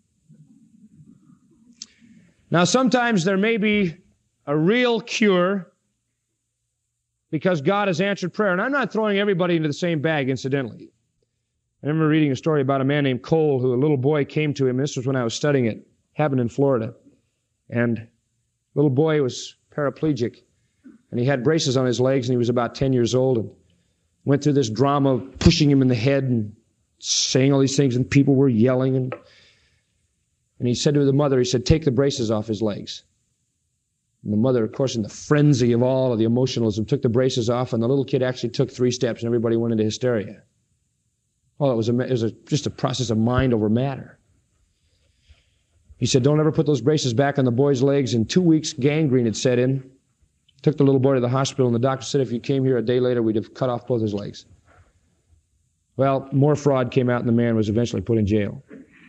Now, sometimes there may be a real cure because God has answered prayer. And I'm not throwing everybody into the same bag, incidentally. I remember reading a story about a man named Cole who a little boy came to him. This was when I was studying it. Happened in Florida. And the little boy was paraplegic. And he had braces on his legs, and he was about 10 years old. And went through this drama of pushing him in the head and saying all these things, and people were yelling. And he said to the mother, he said, take the braces off his legs. And the mother, of course, in the frenzy of all of the emotionalism, took the braces off, and the little kid actually took 3 steps, and everybody went into hysteria. Well, it was just a process of mind over matter. He said, don't ever put those braces back on the boy's legs. In 2 weeks, gangrene had set in. Took the little boy to the hospital, and the doctor said if you came here a day later, we'd have cut off both his legs. Well, more fraud came out, and the man was eventually put in jail.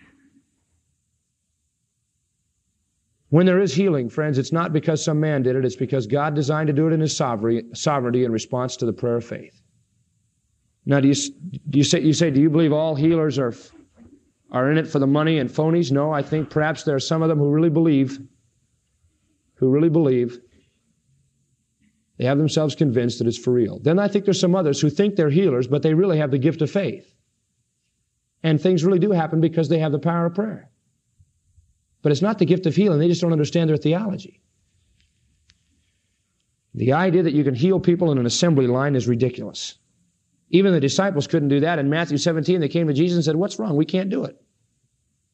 When there is healing, friends, it's not because some man did it. It's because God designed to do it in His sovereignty in response to the prayer of faith. Now, do you believe all healers are in it for the money and phonies? No, I think perhaps there are some of them who really believe. They have themselves convinced that it's for real. Then I think there's some others who think they're healers, but they really have the gift of faith. And things really do happen because they have the power of prayer. But it's not the gift of healing. They just don't understand their theology. The idea that you can heal people in an assembly line is ridiculous. Even the disciples couldn't do that. In Matthew 17, they came to Jesus and said, what's wrong? We can't do it.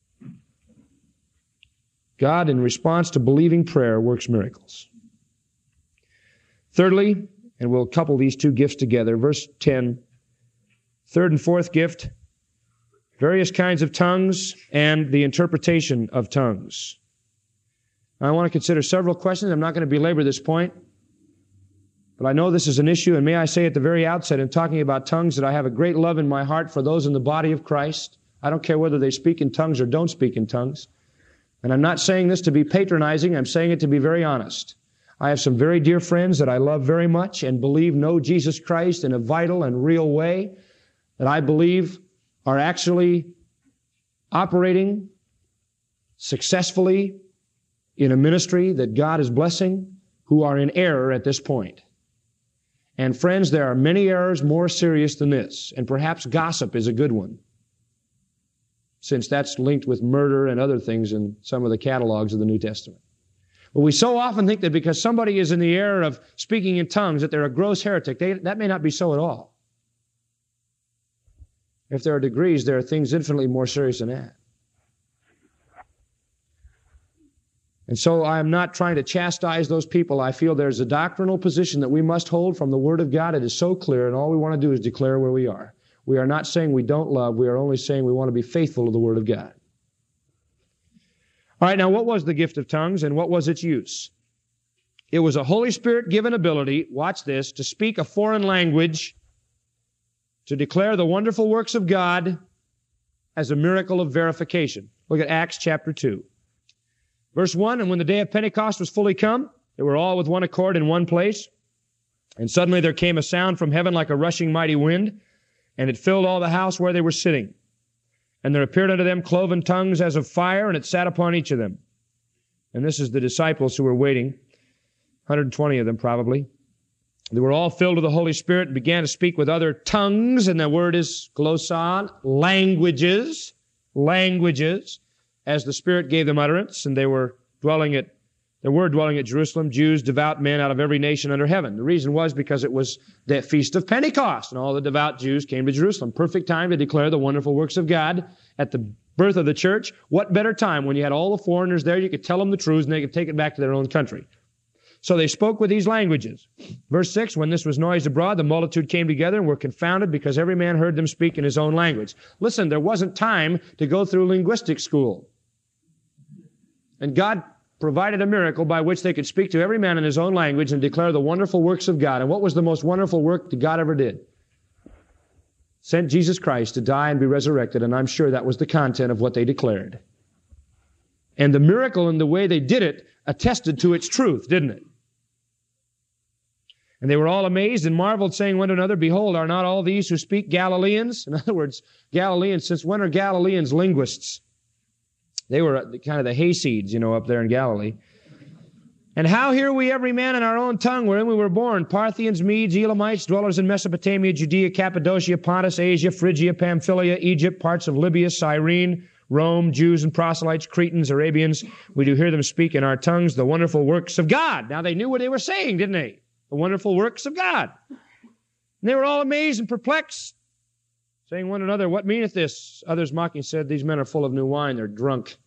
God, in response to believing prayer, works miracles. Thirdly, and we'll couple these two gifts together, verse 10, third and fourth gift, various kinds of tongues and the interpretation of tongues. Now, I want to consider several questions. I'm not going to belabor this point, but I know this is an issue, and may I say at the very outset in talking about tongues that I have a great love in my heart for those in the body of Christ. I don't care whether they speak in tongues or don't speak in tongues. And I'm not saying this to be patronizing. I'm saying it to be very honest. I have some very dear friends that I love very much and believe know Jesus Christ in a vital and real way that I believe are actually operating successfully in a ministry that God is blessing, who are in error at this point. And friends, there are many errors more serious than this, and perhaps gossip is a good one, since that's linked with murder and other things in some of the catalogs of the New Testament. But we so often think that because somebody is in the error of speaking in tongues that they're a gross heretic. That may not be so at all. If there are degrees, there are things infinitely more serious than that. And so I am not trying to chastise those people. I feel there's a doctrinal position that we must hold from the Word of God. It is so clear, and all we want to do is declare where we are. We are not saying we don't love. We are only saying we want to be faithful to the Word of God. All right, now what was the gift of tongues and what was its use? It was a Holy Spirit-given ability, watch this, to speak a foreign language, to declare the wonderful works of God as a miracle of verification. Look at Acts chapter 2. Verse 1, and when the day of Pentecost was fully come, they were all with one accord in one place. And suddenly there came a sound from heaven like a rushing mighty wind, and it filled all the house where they were sitting. And there appeared unto them cloven tongues as of fire, and it sat upon each of them. And this is the disciples who were waiting, 120 of them probably. They were all filled with the Holy Spirit and began to speak with other tongues, and the word is glosson, languages, as the Spirit gave them utterance, and they were dwelling at Jerusalem, Jews, devout men out of every nation under heaven. The reason was because it was the feast of Pentecost, and all the devout Jews came to Jerusalem. Perfect time to declare the wonderful works of God at the birth of the church. What better time when you had all the foreigners there, you could tell them the truths, and they could take it back to their own country. So they spoke with these languages. Verse 6, when this was noised abroad, the multitude came together and were confounded because every man heard them speak in his own language. Listen, there wasn't time to go through linguistic school. And God provided a miracle by which they could speak to every man in his own language and declare the wonderful works of God. And what was the most wonderful work that God ever did? Sent Jesus Christ to die and be resurrected, and I'm sure that was the content of what they declared. And the miracle and the way they did it attested to its truth, didn't it? And they were all amazed and marveled, saying one to another, behold, are not all these who speak Galileans? In other words, Galileans, since when are Galileans linguists? They were kind of the hayseeds, up there in Galilee. And how hear we every man in our own tongue wherein we were born? Parthians, Medes, Elamites, dwellers in Mesopotamia, Judea, Cappadocia, Pontus, Asia, Phrygia, Pamphylia, Egypt, parts of Libya, Cyrene, Rome, Jews and proselytes, Cretans, Arabians. We do hear them speak in our tongues the wonderful works of God. Now they knew what they were saying, didn't they? The wonderful works of God. And they were all amazed and perplexed, saying one another, what meaneth this? Others mocking said, these men are full of new wine. They're drunk.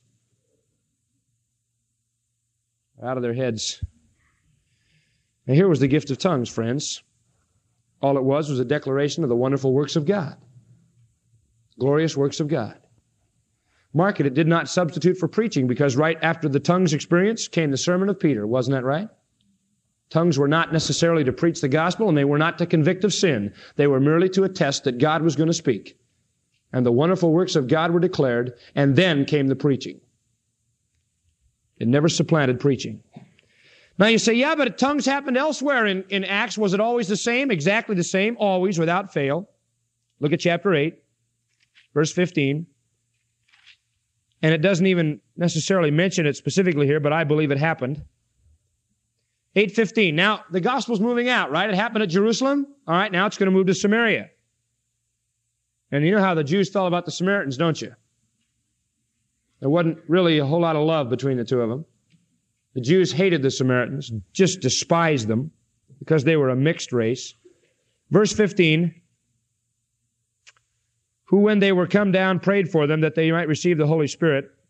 Out of their heads. And here was the gift of tongues, friends. All it was a declaration of the wonderful works of God. Glorious works of God. Mark it did not substitute for preaching, because right after the tongues experience came the sermon of Peter. Wasn't that right? Tongues were not necessarily to preach the gospel, and they were not to convict of sin. They were merely to attest that God was going to speak. And the wonderful works of God were declared, and then came the preaching. It never supplanted preaching. Now you say, yeah, but tongues happened elsewhere in Acts. Was it always the same? Exactly the same, always, without fail. Look at chapter 8, verse 15. And it doesn't even necessarily mention it specifically here, but I believe it happened. 8:15. Now, the gospel's moving out, right? It happened at Jerusalem. All right, now it's going to move to Samaria. And you know how the Jews felt about the Samaritans, don't you? There wasn't really a whole lot of love between the two of them. The Jews hated the Samaritans, just despised them, because they were a mixed race. Verse 15, who when they were come down prayed for them that they might receive the Holy Spirit.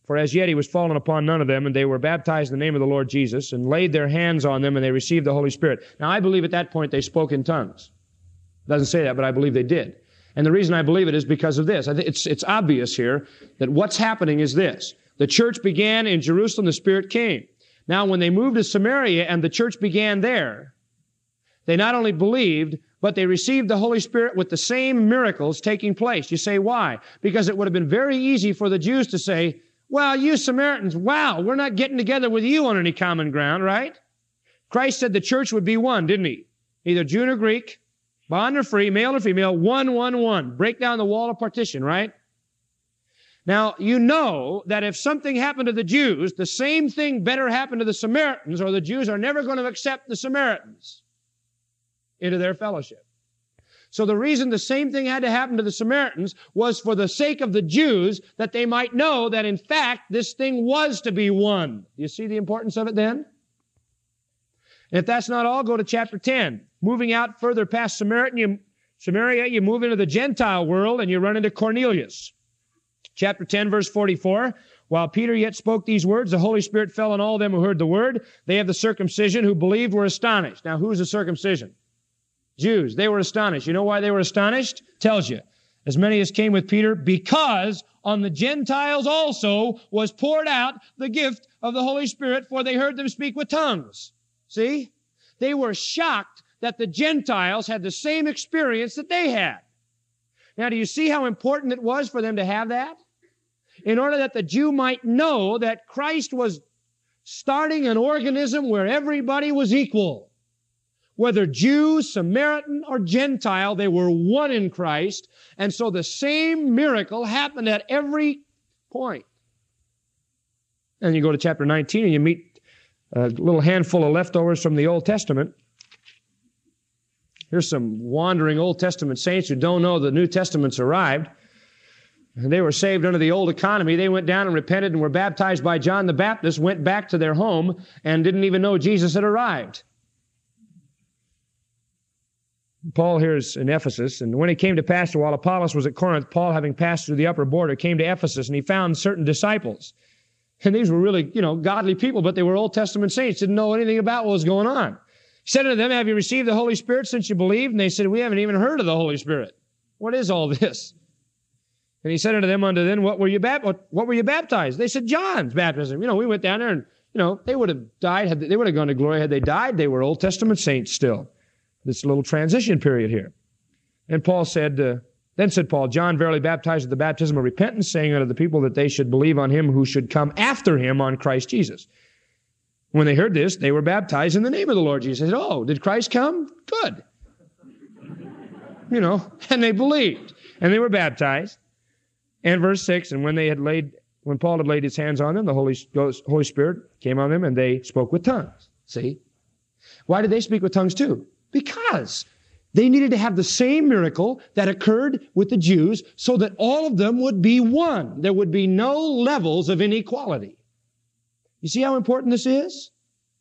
For as yet he was fallen upon none of them, and they were baptized in the name of the Lord Jesus, and laid their hands on them, and they received the Holy Spirit. Now, I believe at that point they spoke in tongues. It doesn't say that, but I believe they did. And the reason I believe it is because of this. I think it's obvious here that what's happening is this. The church began in Jerusalem, the Spirit came. Now, when they moved to Samaria and the church began there, they not only believed, but they received the Holy Spirit with the same miracles taking place. You say, why? Because it would have been very easy for the Jews to say, well, you Samaritans, wow, we're not getting together with you on any common ground, right? Christ said the church would be one, didn't he? Either Jew or Greek, bond or free, male or female, one. Break down the wall of partition, right? Now, you know that if something happened to the Jews, the same thing better happen to the Samaritans, or the Jews are never going to accept the Samaritans into their fellowship. So the reason the same thing had to happen to the Samaritans was for the sake of the Jews, that they might know that in fact this thing was to be one. Do you see the importance of it then? And if that's not all, go to chapter 10. Moving out further past Samaria, you move into the Gentile world and you run into Cornelius. Chapter 10, verse 44. While Peter yet spoke these words, the Holy Spirit fell on all them who heard the word. They of the circumcision who believed were astonished. Now, who's the circumcision? Jews. They were astonished. You know why they were astonished? Tells you. As many as came with Peter, because on the Gentiles also was poured out the gift of the Holy Spirit, for they heard them speak with tongues. See? They were shocked that the Gentiles had the same experience that they had. Now, do you see how important it was for them to have that? In order that the Jew might know that Christ was starting an organism where everybody was equal. Whether Jew, Samaritan, or Gentile, they were one in Christ. And so the same miracle happened at every point. And you go to chapter 19 and you meet a little handful of leftovers from the Old Testament. Here's some wandering Old Testament saints who don't know the New Testament's arrived. And they were saved under the old economy. They went down and repented and were baptized by John the Baptist, went back to their home, and didn't even know Jesus had arrived. Paul here is in Ephesus, and when it came to pass, while Apollos was at Corinth, Paul, having passed through the upper border, came to Ephesus, and he found certain disciples. And these were really, godly people, but they were Old Testament saints, didn't know anything about what was going on. He said unto them, have you received the Holy Spirit since you believed? And they said, we haven't even heard of the Holy Spirit. What is all this? And he said unto them, what were you baptized? They said, John's baptism. We went down there and, they would have died, they would have gone to glory had they died. They were Old Testament saints still. This little transition period here. And Paul said, then said Paul, John verily baptized with the baptism of repentance, saying unto the people that they should believe on him who should come after him, on Christ Jesus. When they heard this, they were baptized in the name of the Lord Jesus. They said, oh, did Christ come? Good. And they believed. And they were baptized. And verse 6, and when Paul had laid his hands on them, the Holy Spirit came on them, and they spoke with tongues. See? Why did they speak with tongues too? Because they needed to have the same miracle that occurred with the Jews so that all of them would be one. There would be no levels of inequality. You see how important this is?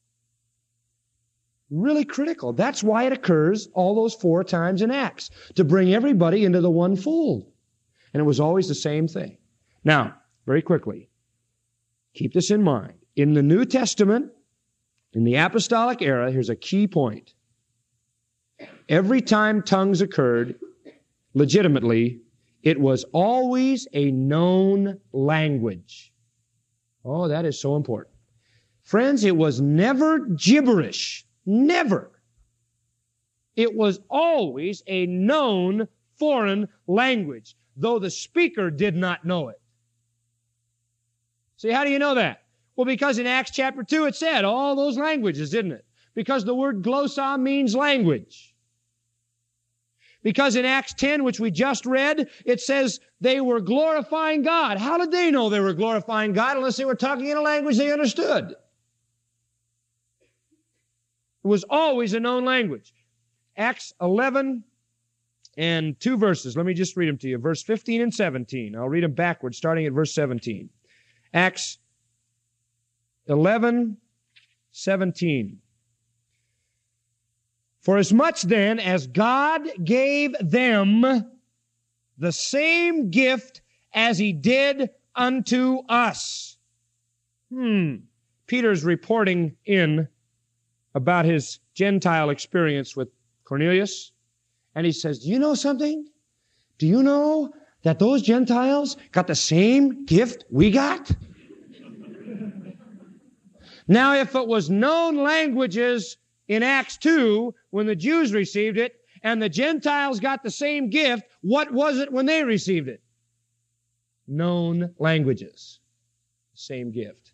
Really critical. That's why it occurs all those 4 times in Acts, to bring everybody into the one fold. And it was always the same thing. Now, very quickly, keep this in mind. In the New Testament, in the apostolic era, here's a key point. Every time tongues occurred, legitimately, it was always a known language. Oh, that is so important. Friends, it was never gibberish. Never. It was always a known foreign language, though the speaker did not know it. See, how do you know that? Well, because in Acts chapter 2 it said all those languages, didn't it? Because the word glossa means language. Because in Acts 10, which we just read, it says they were glorifying God. How did they know they were glorifying God unless they were talking in a language they understood? It was always a known language. Acts 11 and 2 verses. Let me just read them to you. Verse 15 and 17. I'll read them backwards, starting at verse 17. Acts 11, 17. For as much then as God gave them the same gift as he did unto us. Peter's reporting in about his Gentile experience with Cornelius, and he says, do you know something? Do you know that those Gentiles got the same gift we got? Now, if it was known languages in Acts 2, when the Jews received it, and the Gentiles got the same gift, what was it when they received it? Known languages. Same gift.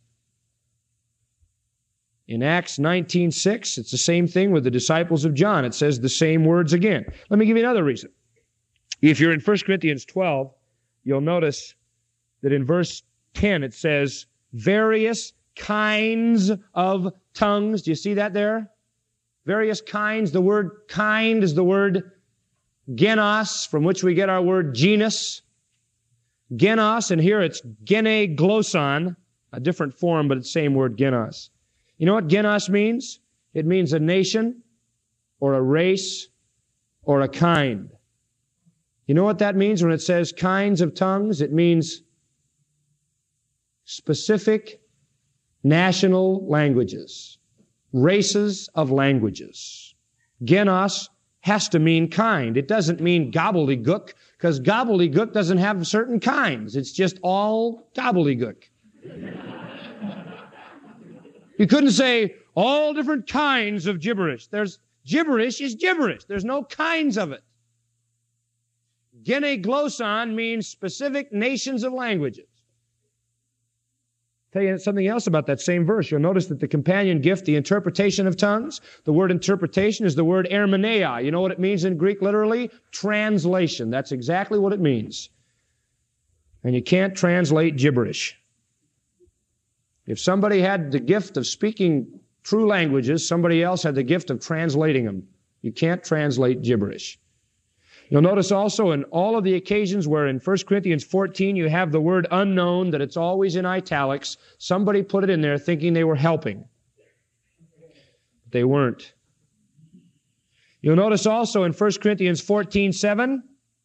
In Acts 19:6, it's the same thing with the disciples of John. It says the same words again. Let me give you another reason. If you're in 1 Corinthians 12, you'll notice that in verse 10 it says, various kinds of tongues. Do you see that there? Various kinds. The word kind is the word genos, from which we get our word genus. Genos, and here it's gene glosson, a different form, but it's the same word, genos. You know what genos means? It means a nation, or a race, or a kind. You know what that means when it says kinds of tongues? It means specific national languages, races of languages. Genos has to mean kind. It doesn't mean gobbledygook, because gobbledygook doesn't have certain kinds. It's just all gobbledygook. You couldn't say all different kinds of gibberish. Gibberish is gibberish. There's no kinds of it. Gene glosson means specific nations of languages. Tell you something else about that same verse. You'll notice that the companion gift, the interpretation of tongues, the word interpretation is the word ermeneia. You know what it means in Greek literally? Translation. That's exactly what it means. And you can't translate gibberish. If somebody had the gift of speaking true languages, somebody else had the gift of translating them. You can't translate gibberish. You'll notice also in all of the occasions where in 1 Corinthians 14 you have the word unknown, that it's always in italics. Somebody put it in there thinking they were helping. But they weren't. You'll notice also in 1 Corinthians 14:7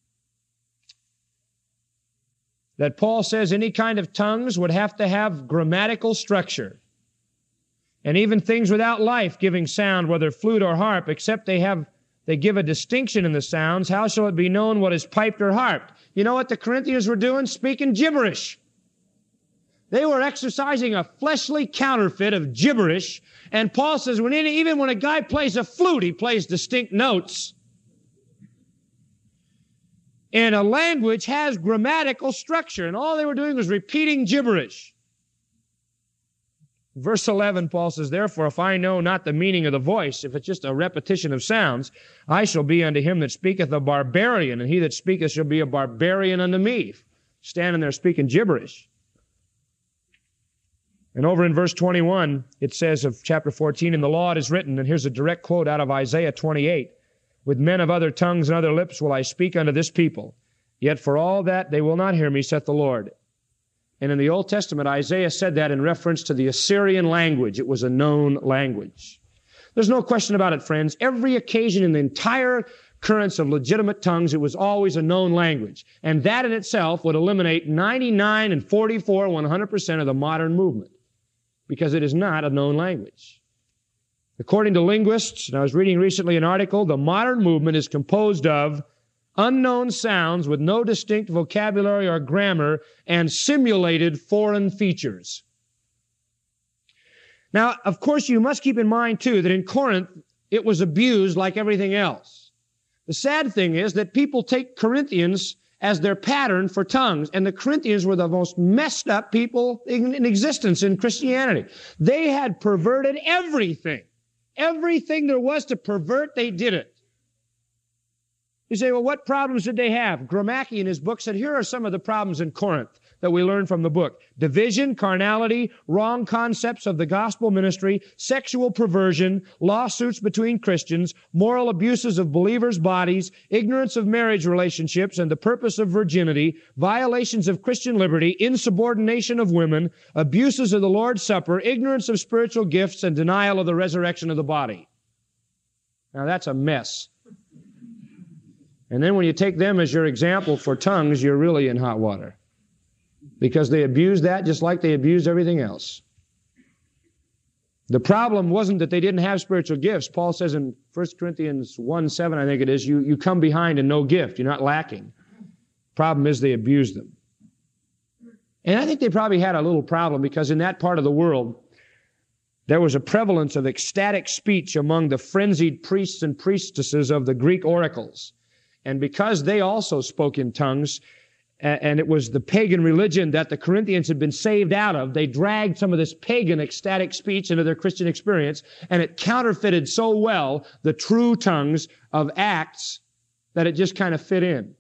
that Paul says any kind of tongues would have to have grammatical structure. And even things without life giving sound, whether flute or harp, except they give a distinction in the sounds, how shall it be known what is piped or harped? You know what the Corinthians were doing? Speaking gibberish. They were exercising a fleshly counterfeit of gibberish. And Paul says, even when a guy plays a flute, he plays distinct notes. And a language has grammatical structure, and all they were doing was repeating gibberish. Verse 11, Paul says, therefore, if I know not the meaning of the voice, if it's just a repetition of sounds, I shall be unto him that speaketh a barbarian, and he that speaketh shall be a barbarian unto me. Standing there speaking gibberish. And over in verse 21, it says of chapter 14, in the law it is written, and here's a direct quote out of Isaiah 28, with men of other tongues and other lips will I speak unto this people. Yet for all that they will not hear me, saith the Lord. And in the Old Testament, Isaiah said that in reference to the Assyrian language. It was a known language. There's no question about it, friends. Every occasion in the entire occurrence of legitimate tongues, it was always a known language. And that in itself would eliminate 99 and 44, 100% of the modern movement, because it is not a known language. According to linguists, and I was reading recently an article, the modern movement is composed of unknown sounds with no distinct vocabulary or grammar and simulated foreign features. Now, of course, you must keep in mind, too, that in Corinth, it was abused like everything else. The sad thing is that people take Corinthians as their pattern for tongues, and the Corinthians were the most messed up people in existence in Christianity. They had perverted everything. Everything there was to pervert, they did it. You say, well, what problems did they have? Gromacki in his book said, here are some of the problems in Corinth that we learn from the book. Division, carnality, wrong concepts of the gospel ministry, sexual perversion, lawsuits between Christians, moral abuses of believers' bodies, ignorance of marriage relationships and the purpose of virginity, violations of Christian liberty, insubordination of women, abuses of the Lord's Supper, ignorance of spiritual gifts, and denial of the resurrection of the body. Now that's a mess. And then when you take them as your example for tongues, you're really in hot water. Because they abuse that just like they abuse everything else. The problem wasn't that they didn't have spiritual gifts. Paul says in 1 Corinthians 1:7, I think it is, you come behind in no gift. You're not lacking. Problem is they abused them. And I think they probably had a little problem because in that part of the world, there was a prevalence of ecstatic speech among the frenzied priests and priestesses of the Greek oracles. And because they also spoke in tongues, and it was the pagan religion that the Corinthians had been saved out of, they dragged some of this pagan ecstatic speech into their Christian experience, and it counterfeited so well the true tongues of Acts that it just kind of fit in.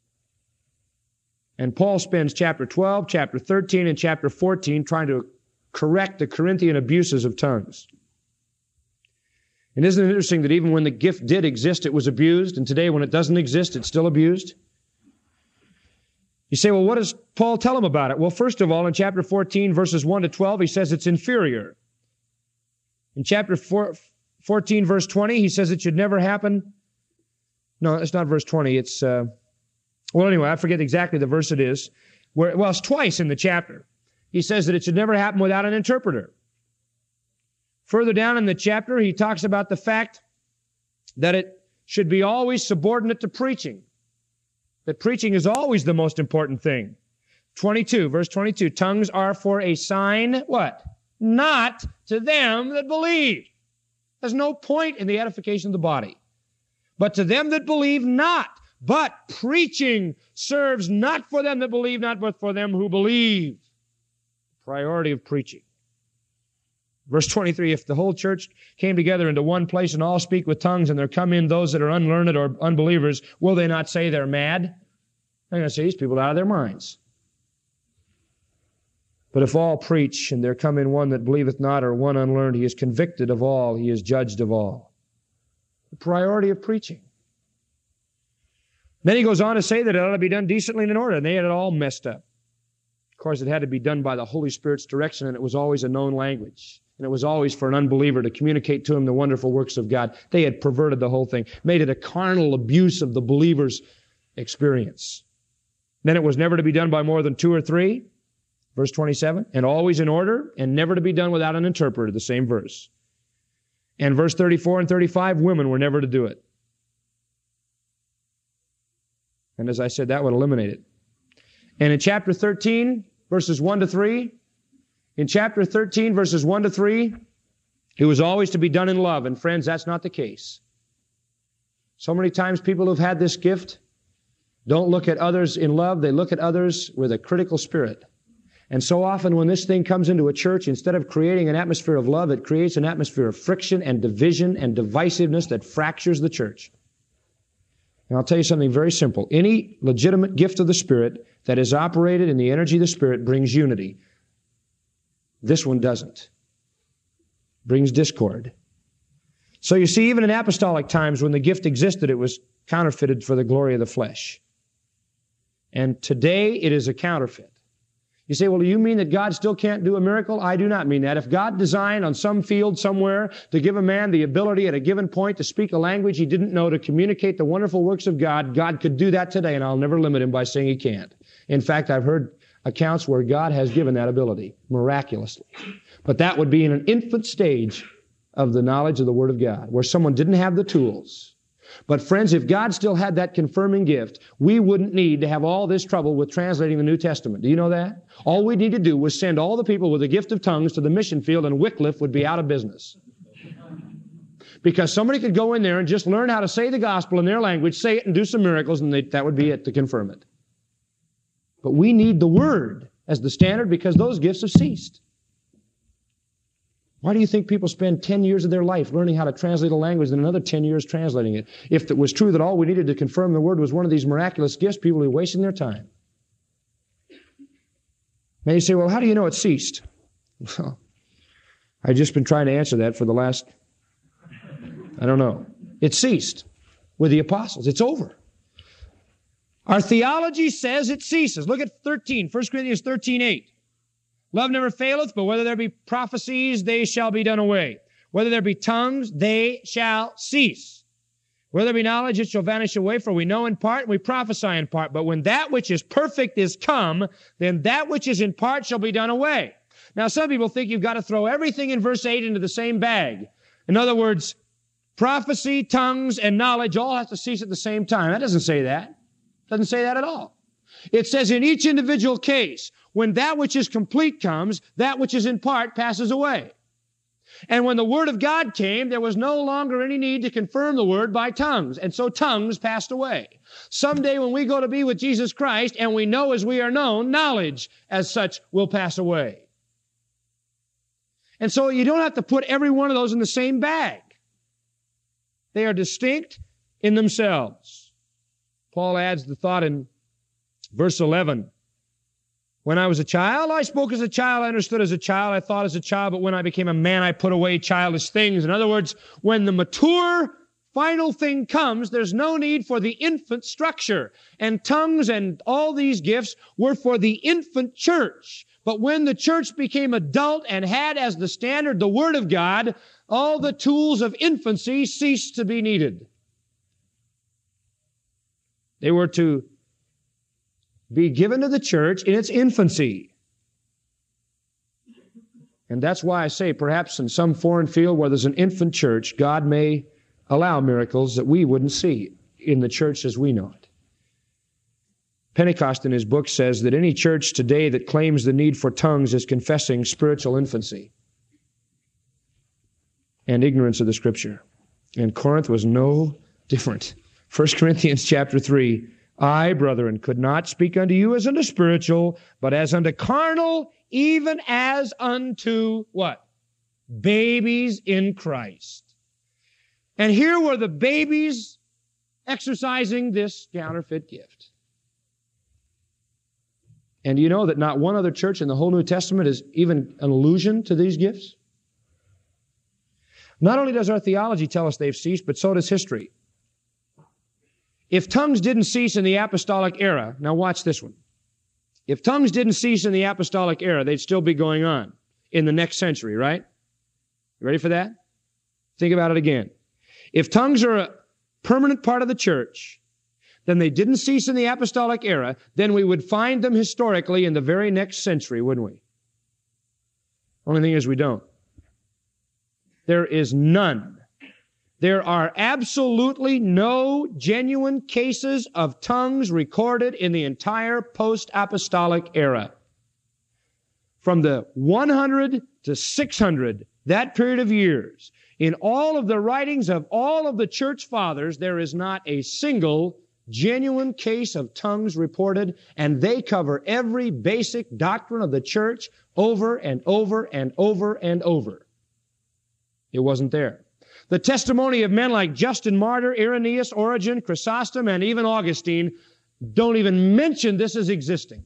And Paul spends chapter 12, chapter 13, and chapter 14 trying to correct the Corinthian abuses of tongues. And isn't it interesting that even when the gift did exist, it was abused, and today when it doesn't exist, it's still abused? You say, well, what does Paul tell them about it? Well, first of all, in chapter 14, verses 1 to 12, he says it's inferior. In chapter 14, verse 20, he says it should never happen. No, it's not verse 20. It's, well, anyway, I forget exactly the verse it is. Well, it's twice in the chapter. He says that it should never happen without an interpreter. Further down in the chapter, he talks about the fact that it should be always subordinate to preaching. That preaching is always the most important thing. 22, verse 22, tongues are for a sign, what? Not to them that believe. There's no point in the edification of the body. But to them that believe not. But preaching serves not for them that believe not, but for them who believe. Priority of preaching. Verse 23, if the whole church came together into one place and all speak with tongues, and there come in those that are unlearned or unbelievers, will they not say they're mad? They're going to say these people are out of their minds. But if all preach, and there come in one that believeth not, or one unlearned, he is convicted of all, he is judged of all. The priority of preaching. Then he goes on to say that it ought to be done decently and in order, and they had it all messed up. Of course, it had to be done by the Holy Spirit's direction, and it was always a known language. And it was always for an unbeliever to communicate to him the wonderful works of God. They had perverted the whole thing, made it a carnal abuse of the believer's experience. Then it was never to be done by more than 2 or 3, verse 27, and always in order, and never to be done without an interpreter, the same verse. And verse 34 and 35, women were never to do it. And as I said, that would eliminate it. And in chapter 13, verses 1 to 3, in chapter 13, verses 1 to 3, it was always to be done in love. And friends, that's not the case. So many times people who've had this gift don't look at others in love. They look at others with a critical spirit. And so often when this thing comes into a church, instead of creating an atmosphere of love, it creates an atmosphere of friction and division and divisiveness that fractures the church. And I'll tell you something very simple. Any legitimate gift of the Spirit that is operated in the energy of the Spirit brings unity. This one doesn't. Brings discord. So you see, even in apostolic times when the gift existed, it was counterfeited for the glory of the flesh. And today it is a counterfeit. You say, well, do you mean that God still can't do a miracle? I do not mean that. If God designed on some field somewhere to give a man the ability at a given point to speak a language he didn't know, to communicate the wonderful works of God, God could do that today, and I'll never limit him by saying he can't. In fact, I've heard accounts where God has given that ability miraculously. But that would be in an infant stage of the knowledge of the Word of God, where someone didn't have the tools. But friends, if God still had that confirming gift, we wouldn't need to have all this trouble with translating the New Testament. Do you know that? All we need to do was send all the people with the gift of tongues to the mission field, and Wycliffe would be out of business. Because somebody could go in there and just learn how to say the gospel in their language, say it and do some miracles, and that would be it to confirm it. But we need the Word as the standard because those gifts have ceased. Why do you think people spend 10 years of their life learning how to translate a language and another 10 years translating it? If it was true that all we needed to confirm the Word was one of these miraculous gifts, people would be wasting their time. Now you say, well, how do you know it ceased? Well, I've just been trying to answer that for the last, I don't know. It ceased with the apostles. It's over. Our theology says it ceases. Look at 1 Corinthians 13:8. Love never faileth, but whether there be prophecies, they shall be done away. Whether there be tongues, they shall cease. Whether there be knowledge, it shall vanish away, for we know in part, and we prophesy in part. But when that which is perfect is come, then that which is in part shall be done away. Now, some people think you've got to throw everything in verse 8 into the same bag. In other words, prophecy, tongues, and knowledge all have to cease at the same time. That doesn't say that. It doesn't say that at all. It says in each individual case, when that which is complete comes, that which is in part passes away. And when the Word of God came, there was no longer any need to confirm the Word by tongues. And so tongues passed away. Someday when we go to be with Jesus Christ and we know as we are known, knowledge as such will pass away. And so you don't have to put every one of those in the same bag. They are distinct in themselves. Paul adds the thought in verse 11. When I was a child, I spoke as a child, I understood as a child, I thought as a child, but when I became a man, I put away childish things. In other words, when the mature, final thing comes, there's no need for the infant structure. And tongues and all these gifts were for the infant church. But when the church became adult and had as the standard the Word of God, all the tools of infancy ceased to be needed. They were to be given to the church in its infancy. And that's why I say perhaps in some foreign field where there's an infant church, God may allow miracles that we wouldn't see in the church as we know it. Pentecost in his book says that any church today that claims the need for tongues is confessing spiritual infancy and ignorance of the Scripture. And Corinth was no different. 1 Corinthians chapter 3, I, brethren, could not speak unto you as unto spiritual, but as unto carnal, even as unto what? Babies in Christ. And here were the babies exercising this counterfeit gift. And do you know that not one other church in the whole New Testament is even an allusion to these gifts? Not only does our theology tell us they've ceased, but so does history. If tongues didn't cease in the apostolic era, now watch this one. If tongues didn't cease in the apostolic era, they'd still be going on in the next century, right? You ready for that? Think about it again. If tongues are a permanent part of the church, then they didn't cease in the apostolic era, then we would find them historically in the very next century, wouldn't we? Only thing is we don't. There is none. There are absolutely no genuine cases of tongues recorded in the entire post-apostolic era. From the 100 to 600, that period of years, in all of the writings of all of the church fathers, there is not a single genuine case of tongues reported, and they cover every basic doctrine of the church over and over and over and over. It wasn't there. The testimony of men like Justin Martyr, Irenaeus, Origen, Chrysostom, and even Augustine don't even mention this as existing.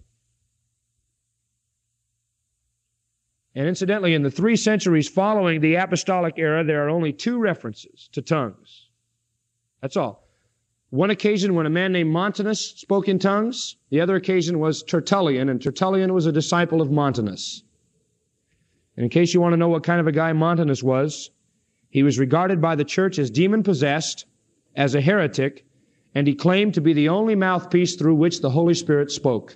And incidentally, in the 3 centuries following the apostolic era, there are only 2 references to tongues. That's all. One occasion when a man named Montanus spoke in tongues. The other occasion was Tertullian, and Tertullian was a disciple of Montanus. And in case you want to know what kind of a guy Montanus was, he was regarded by the church as demon-possessed, as a heretic, and he claimed to be the only mouthpiece through which the Holy Spirit spoke.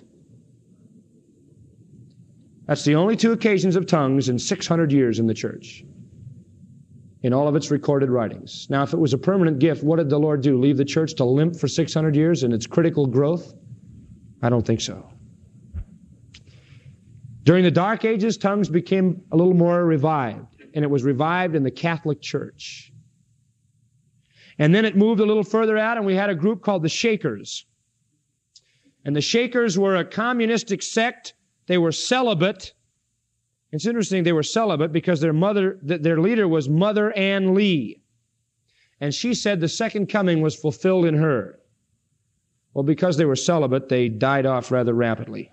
That's the only 2 occasions of tongues in 600 years in the church, in all of its recorded writings. Now, if it was a permanent gift, what did the Lord do? Leave the church to limp for 600 years in its critical growth? I don't think so. During the Dark Ages, tongues became a little more revived, and it was revived in the Catholic Church. And then it moved a little further out, and we had a group called the Shakers. And the Shakers were a communistic sect. They were celibate. It's interesting, they were celibate because their leader was Mother Ann Lee. And she said the second coming was fulfilled in her. Well, because they were celibate, they died off rather rapidly.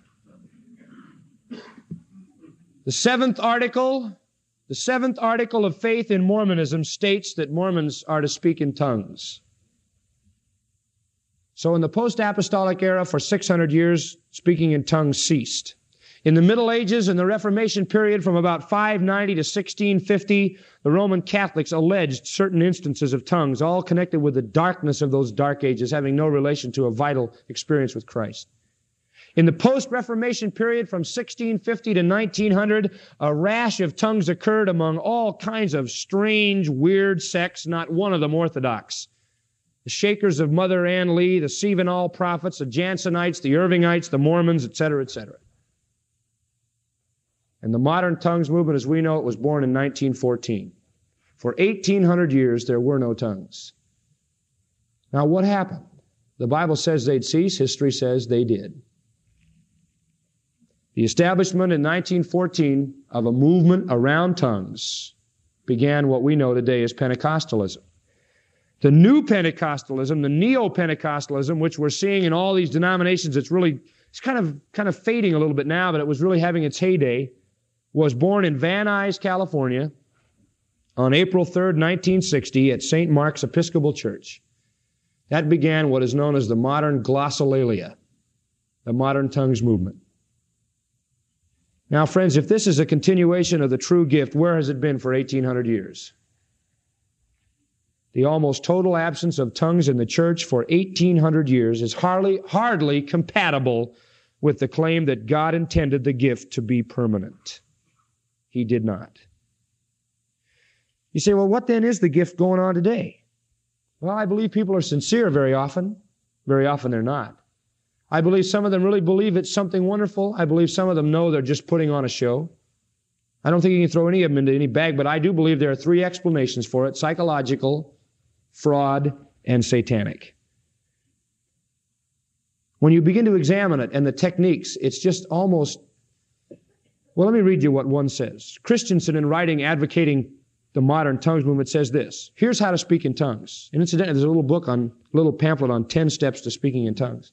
The seventh article of faith in Mormonism states that Mormons are to speak in tongues. So in the post-apostolic era, for 600 years, speaking in tongues ceased. In the Middle Ages and the Reformation period from about 590 to 1650, the Roman Catholics alleged certain instances of tongues, all connected with the darkness of those dark ages, having no relation to a vital experience with Christ. In the post-Reformation period from 1650 to 1900, a rash of tongues occurred among all kinds of strange, weird sects, not one of them orthodox. The Shakers of Mother Ann Lee, the Sevenall prophets, the Jansenites, the Irvingites, the Mormons, etc., etc. And the modern tongues movement, as we know it, was born in 1914. For 1,800 years, there were no tongues. Now, what happened? The Bible says they'd cease. History says they did. The establishment in 1914 of a movement around tongues began what we know today as Pentecostalism. The new Pentecostalism, the neo-Pentecostalism, which we're seeing in all these denominations, it's kind of fading a little bit now, but it was really having its heyday, was born in Van Nuys, California, on April 3rd, 1960, at St. Mark's Episcopal Church. That began what is known as the modern glossolalia, the modern tongues movement. Now, friends, if this is a continuation of the true gift, where has it been for 1,800 years? The almost total absence of tongues in the church for 1,800 years is hardly compatible with the claim that God intended the gift to be permanent. He did not. You say, well, what then is the gift going on today? Well, I believe people are sincere very often. Very often they're not. I believe some of them really believe it's something wonderful. I believe some of them know they're just putting on a show. I don't think you can throw any of them into any bag, but I do believe there are three explanations for it: psychological, fraud, and satanic. When you begin to examine it and the techniques, it's just almost... Well, let me read you what one says. Christensen, in writing advocating the modern tongues movement, says this: here's how to speak in tongues. And incidentally, there's a little pamphlet on 10 steps to speaking in tongues.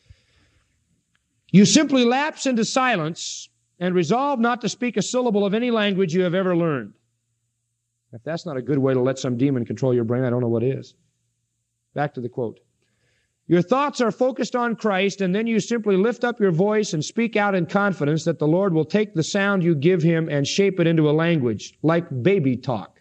You simply lapse into silence and resolve not to speak a syllable of any language you have ever learned. If that's not a good way to let some demon control your brain, I don't know what is. Back to the quote. Your thoughts are focused on Christ, and then you simply lift up your voice and speak out in confidence that the Lord will take the sound you give Him and shape it into a language, like baby talk.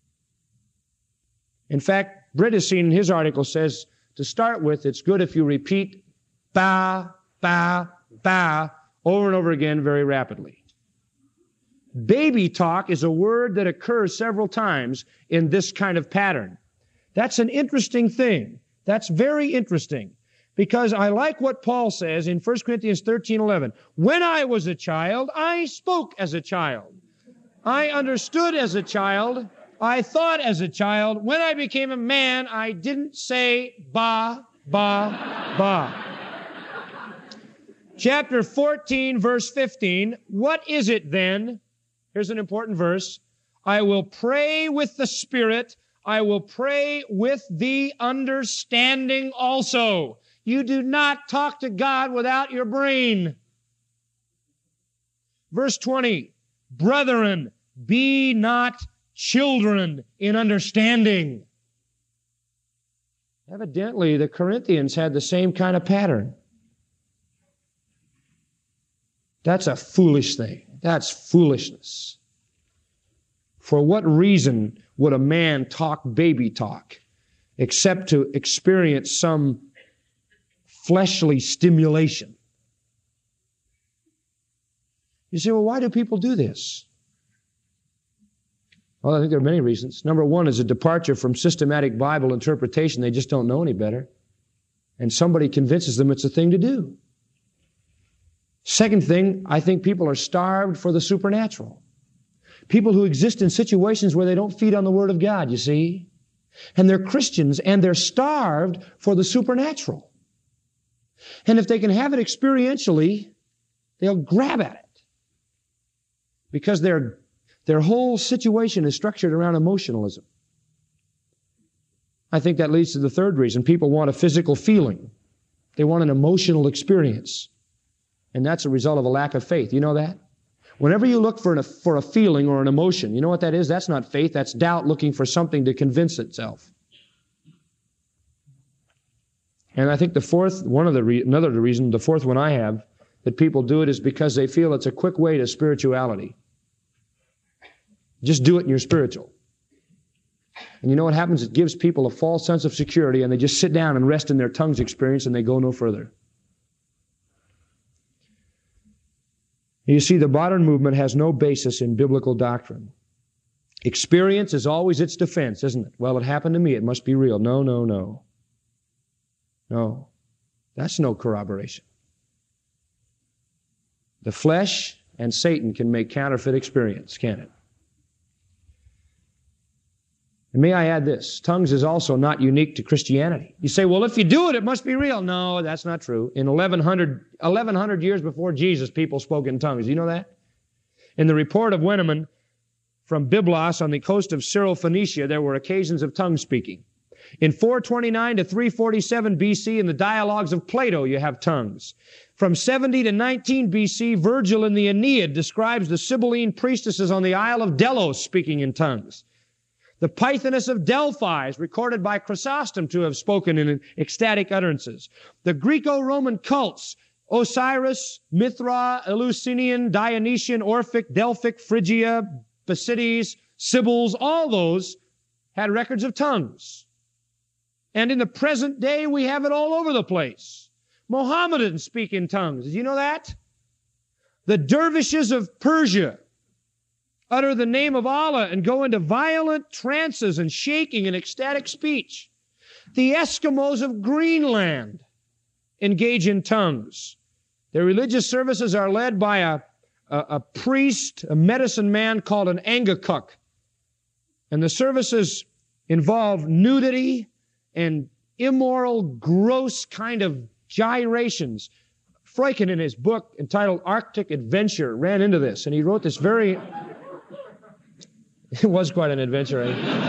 In fact, Bridesine in his article says, to start with, it's good if you repeat ba, ba, ba over and over again very rapidly. Baby talk is a word that occurs several times in this kind of pattern. That's an interesting thing. That's very interesting, because I like what Paul says in 1 Corinthians 13:11. When I was a child, I spoke as a child. I understood as a child. I thought as a child. When I became a man, I didn't say ba, ba, ba. Chapter 14, verse 15. What is it then? Here's an important verse. I will pray with the Spirit. I will pray with the understanding also. You do not talk to God without your brain. Verse 20. Brethren, be not children in understanding. Evidently, the Corinthians had the same kind of pattern. That's a foolish thing. That's foolishness. For what reason would a man talk baby talk except to experience some fleshly stimulation? You say, well, why do people do this? Well, I think there are many reasons. Number one is a departure from systematic Bible interpretation. They just don't know any better. And somebody convinces them it's a thing to do. Second thing, I think people are starved for the supernatural. People who exist in situations where they don't feed on the Word of God, you see. And they're Christians, and they're starved for the supernatural. And if they can have it experientially, they'll grab at it. Because their whole situation is structured around emotionalism. I think that leads to the third reason. People want a physical feeling. They want an emotional experience. And that's a result of a lack of faith. You know that? Whenever you look for a feeling or an emotion, you know what that is? That's not faith. That's doubt looking for something to convince itself. And I think the fourth one I have that people do it is because they feel it's a quick way to spirituality. Just do it and you're spiritual. And you know what happens? It gives people a false sense of security, and they just sit down and rest in their tongues experience, and they go no further. You see, the modern movement has no basis in biblical doctrine. Experience is always its defense, isn't it? Well, it happened to me. It must be real. No, no, no. No. That's no corroboration. The flesh and Satan can make counterfeit experience, can't it? And may I add this, tongues is also not unique to Christianity. You say, well, if you do it, it must be real. No, that's not true. In 1100 years before Jesus, people spoke in tongues. Do you know that? In the report of Wenneman from Byblos on the coast of Syrophoenicia, there were occasions of tongue speaking. In 429 to 347 BC, in the dialogues of Plato, you have tongues. From 70 to 19 BC, Virgil in the Aeneid describes the Sibylline priestesses on the Isle of Delos speaking in tongues. The Pythoness of Delphi is recorded by Chrysostom to have spoken in ecstatic utterances. The Greco-Roman cults, Osiris, Mithra, Eleusinian, Dionysian, Orphic, Delphic, Phrygia, Basides, Sibyls, all those had records of tongues. And in the present day, we have it all over the place. Mohammedans speak in tongues. Did you know that? The dervishes of Persia utter the name of Allah and go into violent trances and shaking and ecstatic speech. The Eskimos of Greenland engage in tongues. Their religious services are led by a priest, a medicine man called an Angakuk. And the services involve nudity and immoral, gross kind of gyrations. Freuchen, in his book entitled Arctic Adventure, ran into this, and he wrote this very... It was quite an adventure.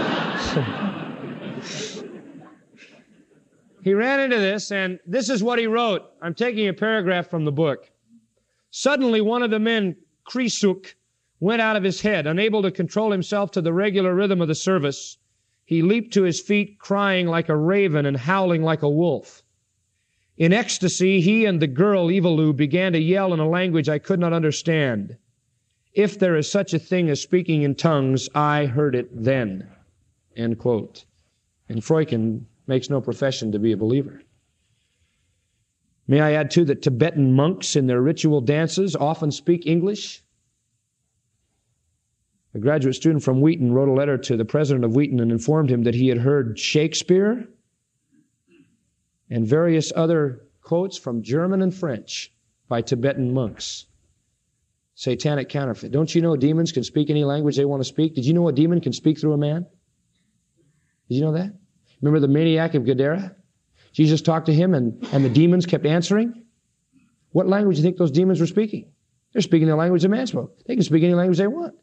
He ran into this, and this is what he wrote. I'm taking a paragraph from the book. Suddenly, one of the men, Krisuk, went out of his head. Unable to control himself to the regular rhythm of the service, he leaped to his feet, crying like a raven and howling like a wolf. In ecstasy, he and the girl, Evalu, began to yell in a language I could not understand. If there is such a thing as speaking in tongues, I heard it then. End quote. And Freuchen makes no profession to be a believer. May I add, too, that Tibetan monks in their ritual dances often speak English? A graduate student from Wheaton wrote a letter to the president of Wheaton and informed him that he had heard Shakespeare and various other quotes from German and French by Tibetan monks. Satanic counterfeit. Don't you know demons can speak any language they want to speak? Did you know a demon can speak through a man? Did you know that? Remember the maniac of Gadara? Jesus talked to him and the demons kept answering. What language do you think those demons were speaking? They're speaking the language a man spoke. They can speak any language they want.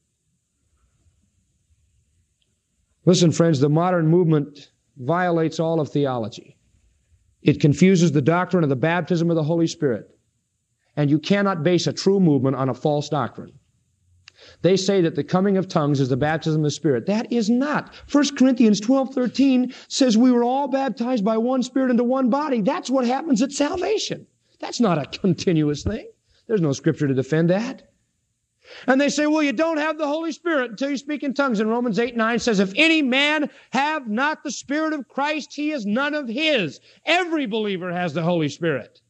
Listen, friends, the modern movement violates all of theology. It confuses the doctrine of the baptism of the Holy Spirit. And you cannot base a true movement on a false doctrine. They say that the coming of tongues is the baptism of the Spirit. That is not. 1 Corinthians 12:13 says we were all baptized by one Spirit into one body. That's what happens at salvation. That's not a continuous thing. There's no scripture to defend that. And they say, well, you don't have the Holy Spirit until you speak in tongues. And Romans 8:9 says, if any man have not the Spirit of Christ, he is none of his. Every believer has the Holy Spirit.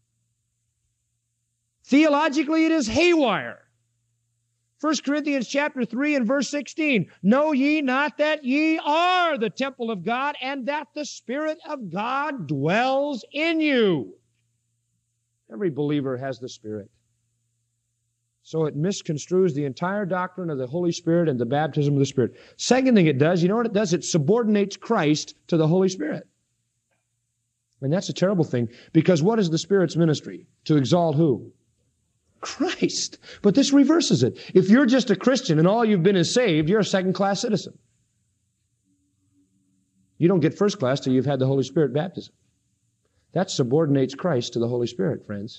Theologically, it is haywire. 1 Corinthians chapter 3 and verse 16, know ye not that ye are the temple of God and that the Spirit of God dwells in you? Every believer has the Spirit. So it misconstrues the entire doctrine of the Holy Spirit and the baptism of the Spirit. Second thing it does, you know what it does? It subordinates Christ to the Holy Spirit. And that's a terrible thing, because what is the Spirit's ministry? To exalt who? Christ. But this reverses it. If you're just a Christian and all you've been is saved, you're a second-class citizen. You don't get first class till you've had the Holy Spirit baptism. That subordinates Christ to the Holy Spirit, friends.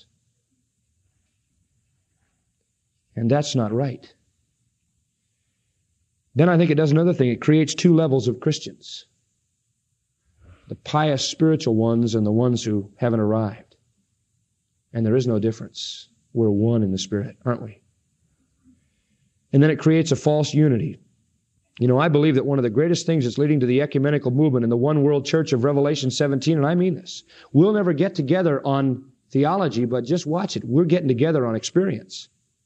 And that's not right. Then I think it does another thing. It creates two levels of Christians. The pious spiritual ones and the ones who haven't arrived. And there is no difference. We're one in the Spirit, aren't we? And then it creates a false unity. You know, I believe that one of the greatest things that's leading to the ecumenical movement in the one world church of Revelation 17, and I mean this, we'll never get together on theology, but just watch it. We're getting together on experience.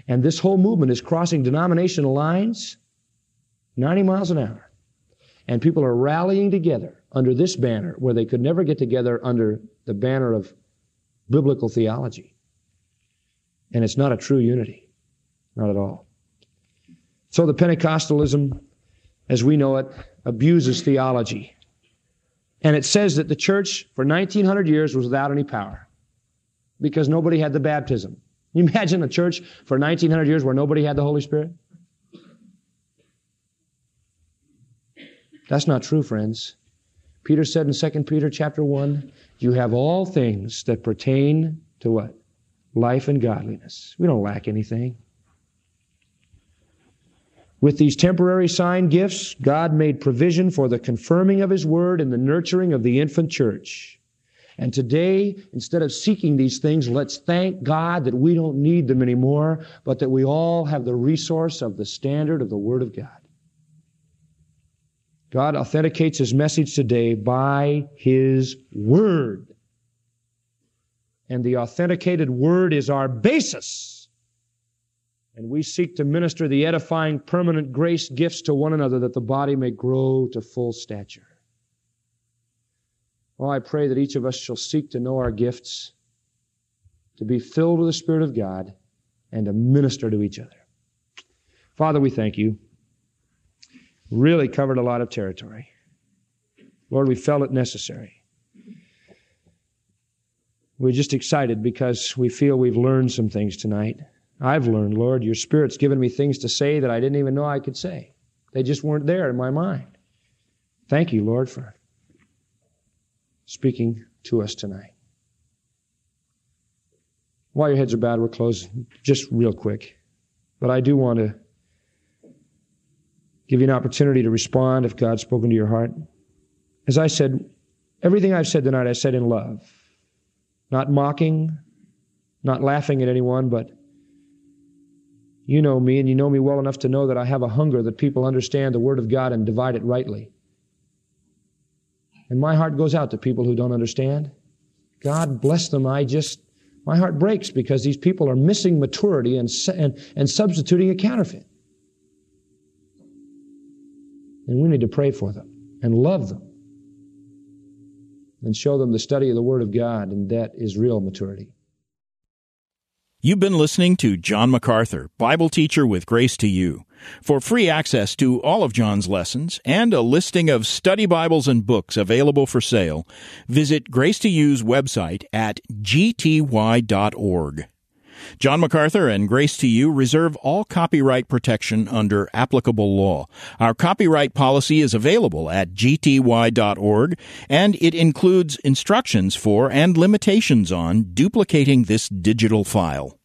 And this whole movement is crossing denominational lines 90 miles an hour. And people are rallying together under this banner where they could never get together under the banner of biblical theology. And it's not a true unity. Not at all. So the Pentecostalism, as we know it, abuses theology. And it says that the church for 1900 years was without any power because nobody had the baptism. Can you imagine a church for 1900 years where nobody had the Holy Spirit? That's not true, friends. Peter said in 2 Peter chapter 1, you have all things that pertain to what? Life and godliness. We don't lack anything. With these temporary sign gifts, God made provision for the confirming of His Word and the nurturing of the infant church. And today, instead of seeking these things, let's thank God that we don't need them anymore, but that we all have the resource of the standard of the Word of God. God authenticates His message today by His Word. And the authenticated Word is our basis. And we seek to minister the edifying, permanent grace gifts to one another that the body may grow to full stature. Oh, I pray that each of us shall seek to know our gifts, to be filled with the Spirit of God, and to minister to each other. Father, we thank You. Really covered a lot of territory. Lord, we felt it necessary. We're just excited because we feel we've learned some things tonight. I've learned, Lord, Your Spirit's given me things to say that I didn't even know I could say. They just weren't there in my mind. Thank You, Lord, for speaking to us tonight. While your heads are bowed, we're closed just real quick. But I do want to give you an opportunity to respond if God's spoken to your heart. As I said, everything I've said tonight, I said in love. Not mocking, not laughing at anyone, but you know me, and you know me well enough to know that I have a hunger that people understand the Word of God and divide it rightly. And my heart goes out to people who don't understand. God bless them. My heart breaks because these people are missing maturity and substituting a counterfeit. And we need to pray for them and love them and show them the study of the Word of God, and that is real maturity. You've been listening to John MacArthur, Bible teacher with Grace to You. For free access to all of John's lessons and a listing of study Bibles and books available for sale, visit Grace to You's website at gty.org. John MacArthur and Grace to You reserve all copyright protection under applicable law. Our copyright policy is available at gty.org, and it includes instructions for and limitations on duplicating this digital file.